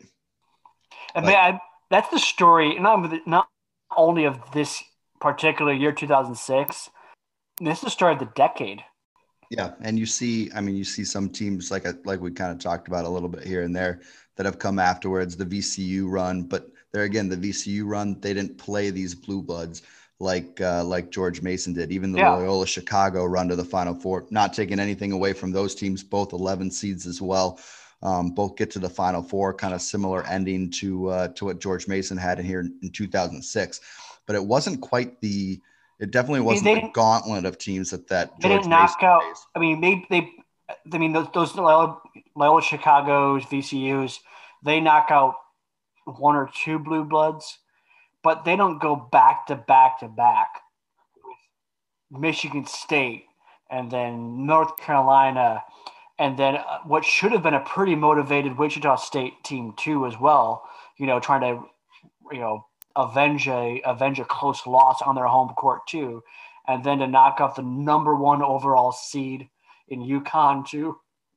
And like, man, I, that's the story, not not only of this particular year, two thousand six. This is the story of the decade. Yeah, and you see, I mean, you see some teams like like we kind of talked about a little bit here and there that have come afterwards, the V C U run, but there again, the V C U run, they didn't play these blue bloods like uh, like George Mason did. Even the yeah. Loyola Chicago run to the Final Four, not taking anything away from those teams, both eleven seeds as well. Um, both get to the Final Four, kind of similar ending to uh, to what George Mason had in here in two thousand six, but it wasn't quite the. It definitely wasn't I mean, the gauntlet of teams that that they George didn't knock Mason out. faced. I mean, they they. I mean, those, those Loyola, Loyola Chicago's, V C U's, they knock out one or two blue bloods, but they don't go back to back to back with Michigan State and then North Carolina, and then what should have been a pretty motivated Wichita State team too as well, you know, trying to, you know, avenge a avenge a close loss on their home court too, and then to knock off the number one overall seed in UConn too.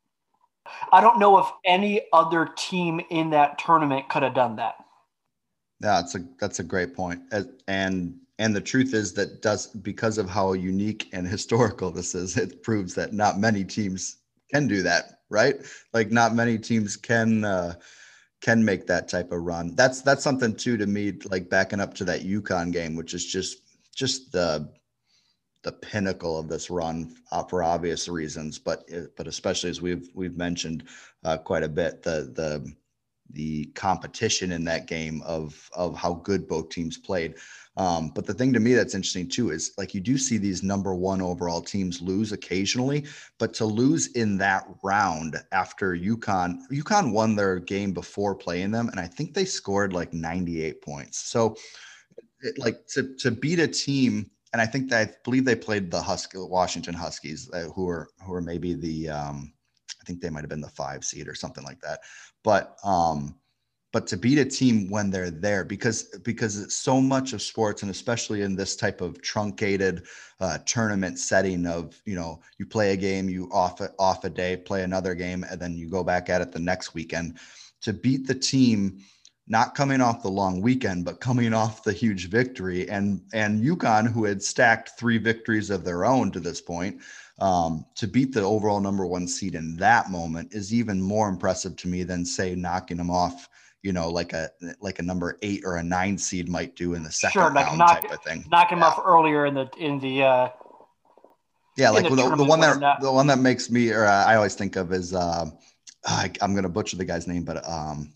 I don't know if any other team in that tournament could have done that. Yeah, that's a that's a great point. And and the truth is that does because of how unique and historical this is, it proves that not many teams can do that, right? Like not many teams can uh, can make that type of run. That's that's something too to me, like backing up to that UConn game, which is just just the the pinnacle of this run uh, for obvious reasons, but but especially as we've we've mentioned uh, quite a bit, the the the competition in that game of of how good both teams played. Um, but the thing to me that's interesting too is like you do see these number one overall teams lose occasionally, but to lose in that round after UConn, UConn won their game before playing them, and I think they scored like ninety-eight points. So it, like to to beat a team, and I think that I believe they played the Husky, Washington Huskies, uh, who are who are maybe the um, I think they might have been the five seed or something like that. But um, but to beat a team when they're there, because because it's so much of sports, and especially in this type of truncated uh, tournament setting of, you know, you play a game, you off off a day, play another game, and then you go back at it the next weekend. To beat the team, not coming off the long weekend, but coming off the huge victory, and and UConn, who had stacked three victories of their own to this point, um, to beat the overall number one seed in that moment is even more impressive to me than, say, knocking them off, you know, like a like a number eight or a nine seed might do in the second sure, like round knock, type of thing. Knock him yeah. off earlier in the in the uh, yeah, like the, the, the one that not... the one that makes me, or I always think of is uh, I, I'm going to butcher the guy's name, but um.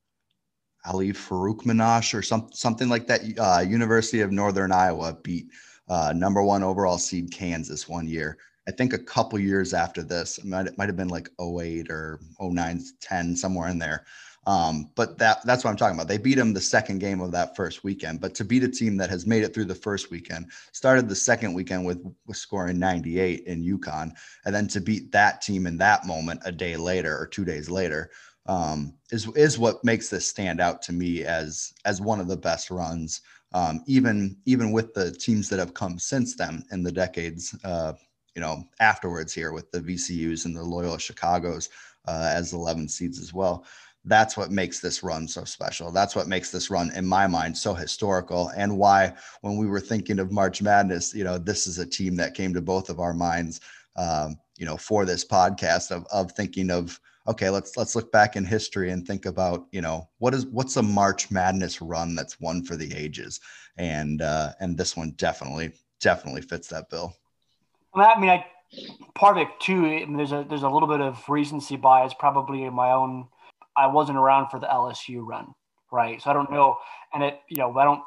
Ali Farouk or some, something like that. Uh, University of Northern Iowa beat uh, number one overall seed Kansas one year. I think a couple years after this, it might, it might have been like oh eight or oh nine, ten, somewhere in there. Um, but that that's what I'm talking about. They beat them the second game of that first weekend. But to beat a team that has made it through the first weekend, started the second weekend with, with scoring ninety-eight in UConn, and then to beat that team in that moment a day later or two days later, Um, is is what makes this stand out to me as as one of the best runs, um, even even with the teams that have come since then in the decades, uh, you know, afterwards here with the V C Us and the Loyola Chicagos uh, as eleven seeds as well. That's what makes this run so special. That's what makes this run, in my mind, so historical, and why when we were thinking of March Madness, you know, this is a team that came to both of our minds, um, you know, for this podcast of of thinking of, okay, let's let's look back in history and think about, you know, what is what's a March Madness run that's one for the ages, and uh, and this one definitely definitely fits that bill. I mean, I part of it too. I mean, there's a there's a little bit of recency bias, probably in my own. I wasn't around for the L S U run, right? So I don't know, and it you know I don't.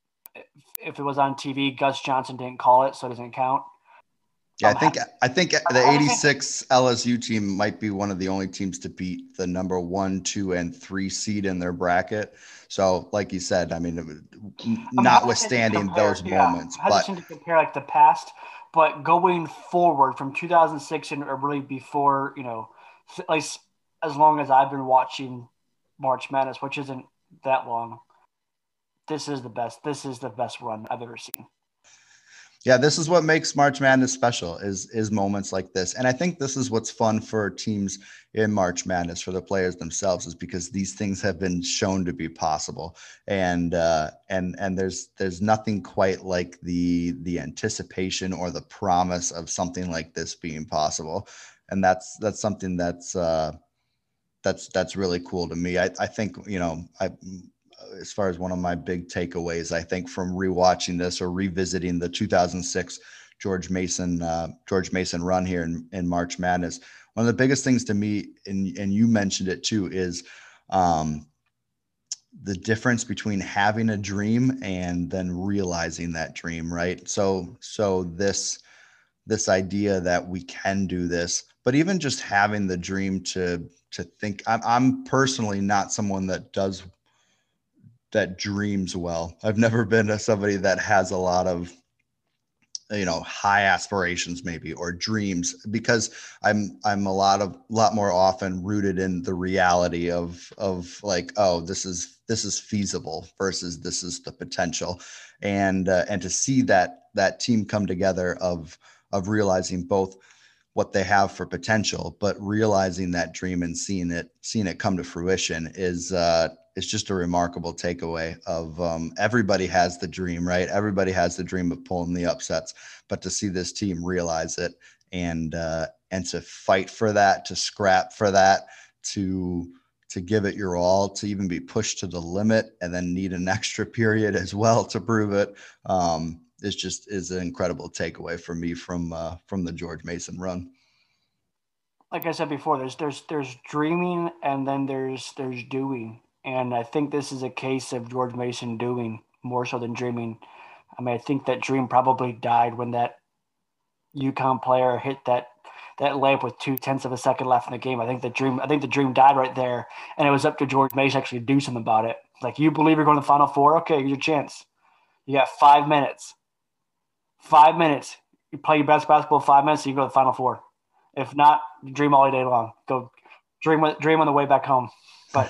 If it was on T V, Gus Johnson didn't call it, so it doesn't count. Yeah, I think I think the eighty-six L S U team might be one of the only teams to beat the number one, two, and three seed in their bracket. So, like you said, I mean, notwithstanding those moments, but hesitant to compare like the past, but going forward from two thousand six and or really before, you know, at least as long as I've been watching March Madness, which isn't that long, this is the best. This is the best run I've ever seen. Yeah, this is what makes March Madness special is is moments like this. And I think this is what's fun for teams in March Madness, for the players themselves, is because these things have been shown to be possible. And uh, and and there's there's nothing quite like the the anticipation or the promise of something like this being possible. And that's that's something that's uh, that's that's really cool to me. I, I think, you know, I as far as one of my big takeaways, I think from rewatching this or revisiting the two thousand six George Mason, uh, George Mason run here in, in March Madness, one of the biggest things to me, and, and you mentioned it too, is um, the difference between having a dream and then realizing that dream. Right. So, so this, this idea that we can do this, but even just having the dream to, to think, I'm, I'm personally not someone that does that dreams well. I've never been a, somebody that has a lot of, you know, high aspirations maybe, or dreams, because I'm, I'm a lot of, lot more often rooted in the reality of, of like, oh, this is, this is feasible versus this is the potential. And, uh, and to see that, that team come together of, of realizing both what they have for potential, but realizing that dream and seeing it, seeing it come to fruition is, uh, it's just a remarkable takeaway of, um, everybody has the dream, right? Everybody has the dream of pulling the upsets, but to see this team realize it and, uh, and to fight for that, to scrap for that, to, to give it your all, to even be pushed to the limit and then need an extra period as well to prove it. Um, is just is an incredible takeaway for me from, uh, from the George Mason run. Like I said before, there's, there's, there's dreaming and then there's, there's doing. And I think this is a case of George Mason doing more so than dreaming. I mean, I think that dream probably died when that UConn player hit that that layup with two tenths of a second left in the game. I think the dream, I think the dream died right there, and it was up to George Mason actually to do something about it. Like, you believe you're going to the Final Four? Okay, here's your chance. You got five minutes. Five minutes. You play your best basketball five minutes, and you go to the Final Four. If not, you dream all day long. Go dream, dream on the way back home. But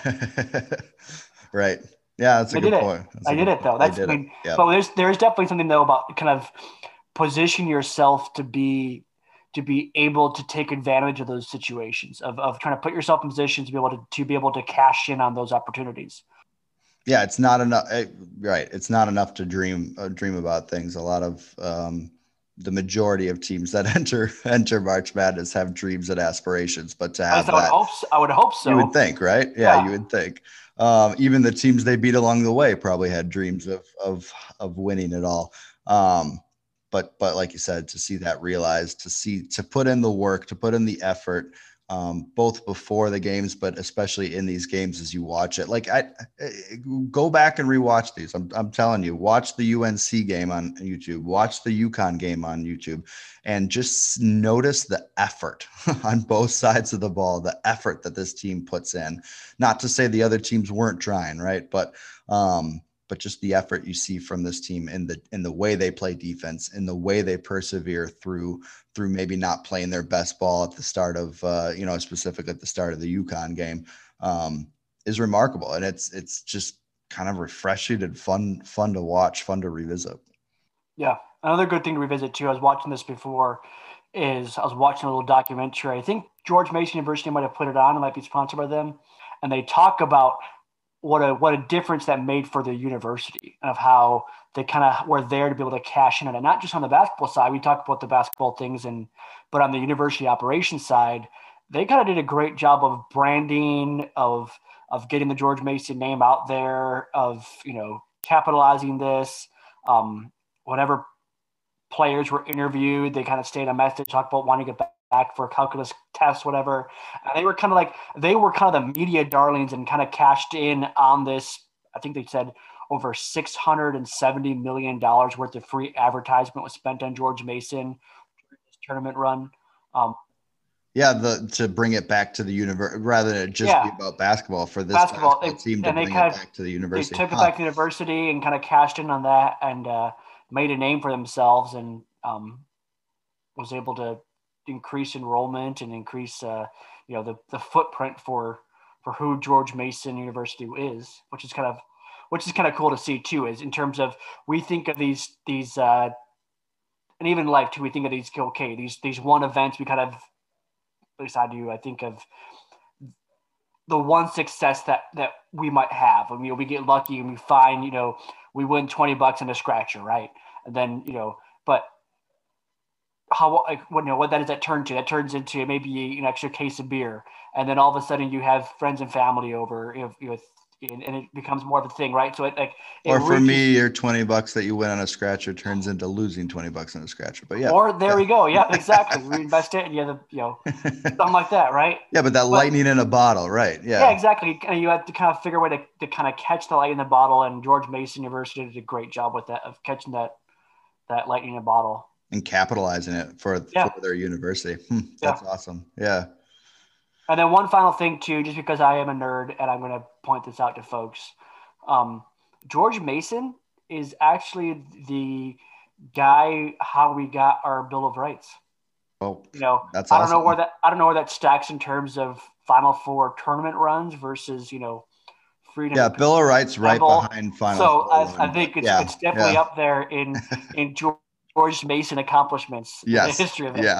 right. Yeah, that's a good point. I did it though. That's I mean, yep. But there's there's definitely something though about kind of position yourself to be to be able to take advantage of those situations of, of trying to put yourself in position to be able to to be able to cash in on those opportunities. Yeah, it's not enough. Right, it's not enough to dream uh, dream about things. A lot of um, the majority of teams that enter enter March Madness have dreams and aspirations, but to have I, that, would hope so. I would hope so. You would think, right? Yeah, yeah. You would think. Um, even the teams they beat along the way probably had dreams of of of winning it all. Um, but but like you said, to see that realized, to see to put in the work, to put in the effort, um, both before the games, but especially in these games as you watch it. Like I, I go back and rewatch these. I'm I'm telling you, watch the U N C game on YouTube, watch the UConn game on YouTube, and just notice the effort on both sides of the ball, the effort that this team puts in. Not to say the other teams weren't trying, right? But um, but just the effort you see from this team in the in the way they play defense, in the way they persevere through through maybe not playing their best ball at the start of uh, you know, specifically at the start of the UConn game, um, is remarkable, and it's it's just kind of refreshing and fun fun to watch, fun to revisit. Yeah, another good thing to revisit too. I was watching this before. Is I was watching a little documentary. I think George Mason University might have put it on. It might be sponsored by them, and they talk about what a what a difference that made for the university, of how they kind of were there to be able to cash in on it. Not just on the basketball side, we talk about the basketball things, and but on the university operations side, they kind of did a great job of branding, of of getting the George Mason name out there, of, you know, capitalizing this. Um, whenever players were interviewed, they kind of stayed on message, talk about wanting to get back back for a calculus test, whatever. And they were kind of like, they were kind of the media darlings and kind of cashed in on this. I think they said over six hundred seventy million dollars worth of free advertisement was spent on George Mason during this tournament run. Um, yeah, the to bring it back to the university rather than it just yeah. be about basketball for this basketball, basketball they, team to bring it of, back to the university. They took huh. it back to the university and kind of cashed in on that and uh, made a name for themselves, and um, was able to increase enrollment and increase, uh, you know, the, the footprint for, for who George Mason University is, which is kind of, which is kind of cool to see too, is in terms of, we think of these, these, uh, and even life too, we think of these, okay, these, these one events, we kind of, at least I do, I think of the one success that, that we might have. I mean, we get lucky and we find, you know, we win twenty bucks in a scratcher, right? And then, you know, but how, like, what, you know, what that does that turn to? That turns into maybe an extra case of beer, and then all of a sudden you have friends and family over, you know, with, and it becomes more of a thing, right? So it like, it or for reaches, me, your twenty bucks that you win on a scratcher turns into losing twenty bucks on a scratcher. But yeah, or there yeah. we go, yeah, exactly. Reinvest it, and you have the, you know, something like that, right? Yeah, but that but, lightning in a bottle, right? Yeah, yeah, exactly. And you have to kind of figure a way to, to kind of catch the light in the bottle, and George Mason University did a great job with that, of catching that that lightning in a bottle. And capitalizing it for, yeah. for their university. Hmm, that's yeah. awesome. Yeah. And then one final thing too, just because I am a nerd and I'm going to point this out to folks. Um, George Mason is actually the guy how we got our Bill of Rights. Oh, You know, that's I don't know awesome. where that I don't know where that stacks in terms of Final Four tournament runs versus you know freedom Yeah, of Bill of Rights right assemble. behind Final So Four I, I one, but think it's yeah, it's definitely yeah, up there in in George Mason accomplishments in the yes, history of it. yeah.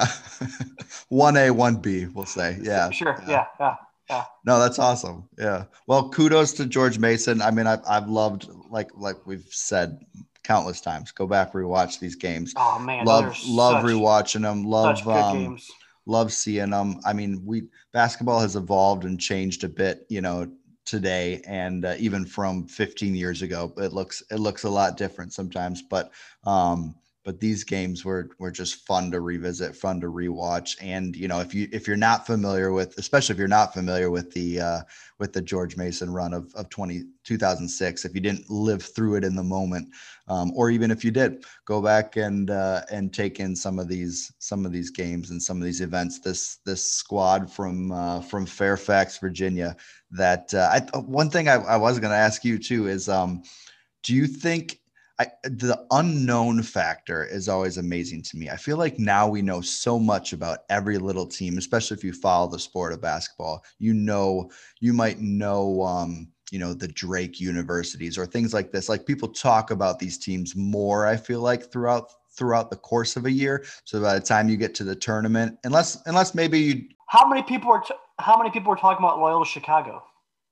one A, one B, we'll say. Yeah, Sure, yeah. yeah, yeah, yeah. No, that's awesome. Yeah. Well, kudos to George Mason. I mean, I've I've loved, like like we've said countless times. Go back, rewatch these games. Oh man, those are Love love such rewatching them. Love such good um games. love seeing them. I mean, we basketball has evolved and changed a bit, you know, today, and uh, even from fifteen years ago, it looks it looks a lot different sometimes. But um, but these games were were just fun to revisit, fun to rewatch. And you know, if you if you're not familiar with, especially if you're not familiar with the uh, with the George Mason run of of twenty, two thousand six, if you didn't live through it in the moment, um, or even if you did, go back and uh, and take in some of these some of these games and some of these events. This this squad from uh, from Fairfax, Virginia. That uh, I, one thing I, I was going to ask you too is, um, do you think I, the unknown factor is always amazing to me? I feel like now we know so much about every little team, especially if you follow the sport of basketball. You know, you might know, um, you know, the Drake universities or things like this. Like people talk about these teams more, I feel like throughout throughout the course of a year. So by the time you get to the tournament, unless unless maybe you How many people are t- how many people are talking about Loyola Chicago?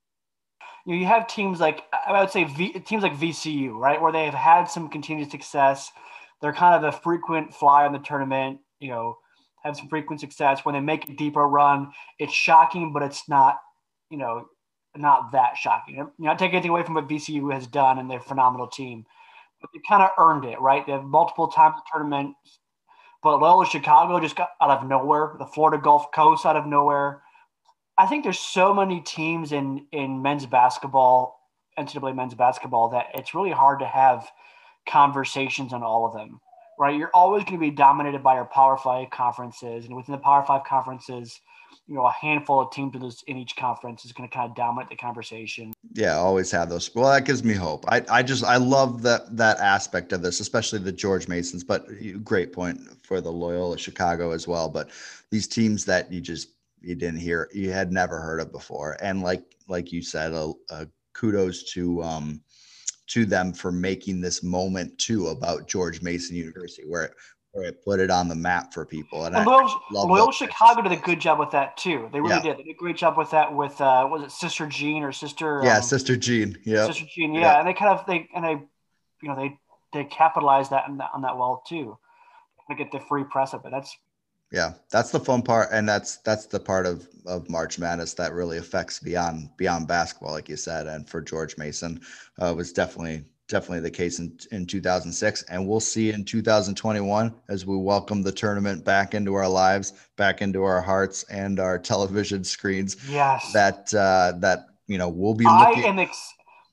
You know, you have teams like I would say v, teams like V C U, right, where they have had some continued success. They're kind of the frequent fly on the tournament. You know, have some frequent success. When they make a deeper run, it's shocking, but it's not, you know, not that shocking. You're not taking anything away from what V C U has done, and they're a phenomenal team, but they kind of earned it, right? They have multiple times the tournament, but Loyola Chicago just got out of nowhere. The Florida Gulf Coast out of nowhere. I think there's so many teams in in men's basketball, N C double A men's basketball, that it's really hard to have conversations on all of them, right? You're always going to be dominated by your Power Five conferences, and within the Power Five conferences, you know, a handful of teams in, this, in each conference is going to kind of dominate the conversation. Yeah, always have those. Well, that gives me hope. I, I just I love that that aspect of this, especially the George Masons. But great point for the Loyola Chicago as well. But these teams that you just you didn't hear, you had never heard of before, and like like you said, a, a kudos to um to them for making this moment too about George Mason University, where it where it put it on the map for people. And I, And I Loyola, love those Loyola types of Chicago did a stories. good job with that too. They really Yeah, did. They did a great job with that. With uh, was it Sister Jean or Sister yeah, um, Sister Jean. Yep, Sister Jean? Yeah, yep. and they kind of they and they, you know, they they capitalized that on that, on that well too. To get the free press of it. That's Yeah, that's the fun part, and that's that's the part of of March Madness that really affects beyond beyond basketball, like you said. And for George Mason, uh, was definitely definitely the case in in two thousand six, and we'll see in two thousand twenty-one as we welcome the tournament back into our lives, back into our hearts and our television screens. yes. That uh, that you know we'll be I looking. am. Ex-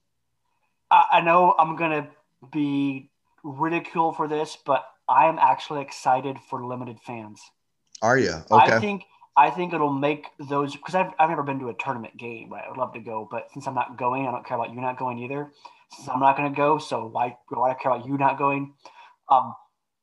I, I know I'm gonna be ridiculed for this, but I am actually excited for limited fans. Are you I okay? think I think it'll make those because I've I've never been to a tournament game. Right, I would love to go, but since I'm not going, I don't care about you not going either. Since I'm not going to go, so why why do I care about you not going? Um,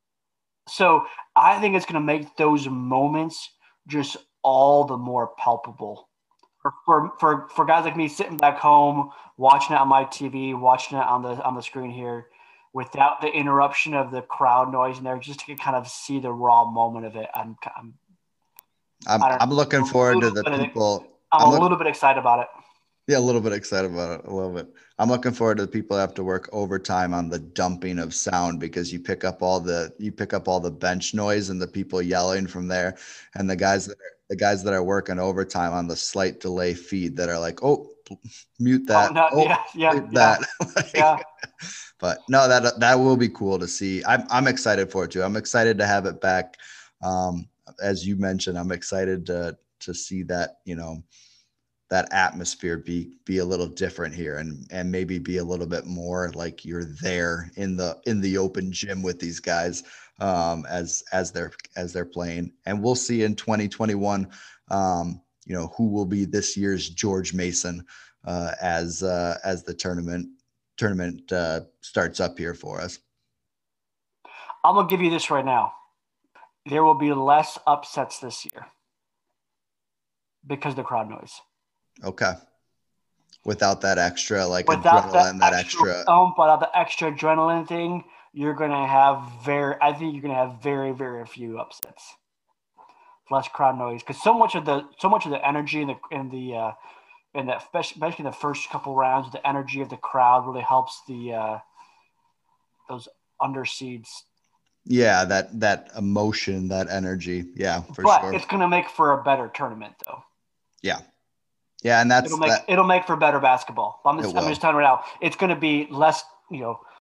so I think it's going to make those moments just all the more palpable for, for for for guys like me sitting back home watching it on my T V, watching it on the on the screen here, without the interruption of the crowd noise in there, just to kind of see the raw moment of it. I'm I'm I'm I don't I'm looking know, a forward to little the bit of it. people. I'm I'm a looking. little bit excited about it. Yeah, a little bit excited about it. I love it. I'm looking forward to the people that have to work overtime on the dumping of sound because you pick up all the you pick up all the bench noise and the people yelling from there, and the guys that are, the guys that are working overtime on the slight delay feed that are like, oh, mute Oh that, no, oh, yeah, yeah, bleep yeah, that. Like, yeah. but no, that that will be cool to see. I'm I'm excited for it too. I'm excited to have it back. Um, as you mentioned, I'm excited to to see that, you know, that atmosphere be be a little different here, and and maybe be a little bit more like you're there in the in the open gym with these guys, um as as they're as they're playing. And we'll see in twenty twenty-one, um you know, who will be this year's George Mason, uh as uh as the tournament tournament uh, starts up here for us. I'm gonna give you this right now. There will be less upsets this year because of the crowd noise. Okay. Without that extra, like without adrenaline, that that extra, extra. Um, without the extra adrenaline thing, you're gonna have very. I think you're gonna have very, very few upsets. Less crowd noise because so much of the so much of the energy in the in the uh, in that especially in the first couple rounds, the energy of the crowd really helps the uh, those underseeds. Yeah, that that emotion, that energy. Yeah, for but sure. It's gonna make for a better tournament, though. Yeah. Yeah, and that's it'll make that, it'll make for better basketball. I'm just, it I'm will. just telling you right now, it's going to be less. You know,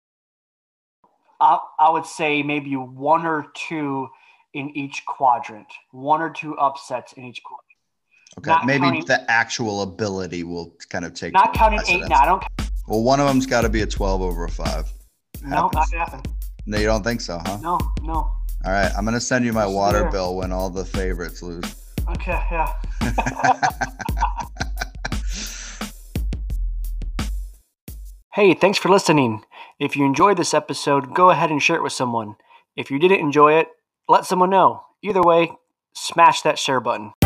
I, I would say maybe one or two in each quadrant, one or two upsets in each quadrant. Okay, Not maybe counting- the actual ability will kind of take. Not counting precedence. eight. No, I don't. Well, one of them's got to be a twelve over a five. No, not gonna happen. No, you don't think so, huh? No, no. All right, I'm gonna send you my It's water there. bill when all the favorites lose. Okay, yeah. Hey, thanks for listening. If you enjoyed this episode, go ahead and share it with someone. If you didn't enjoy it, let someone know. Either way, smash that share button.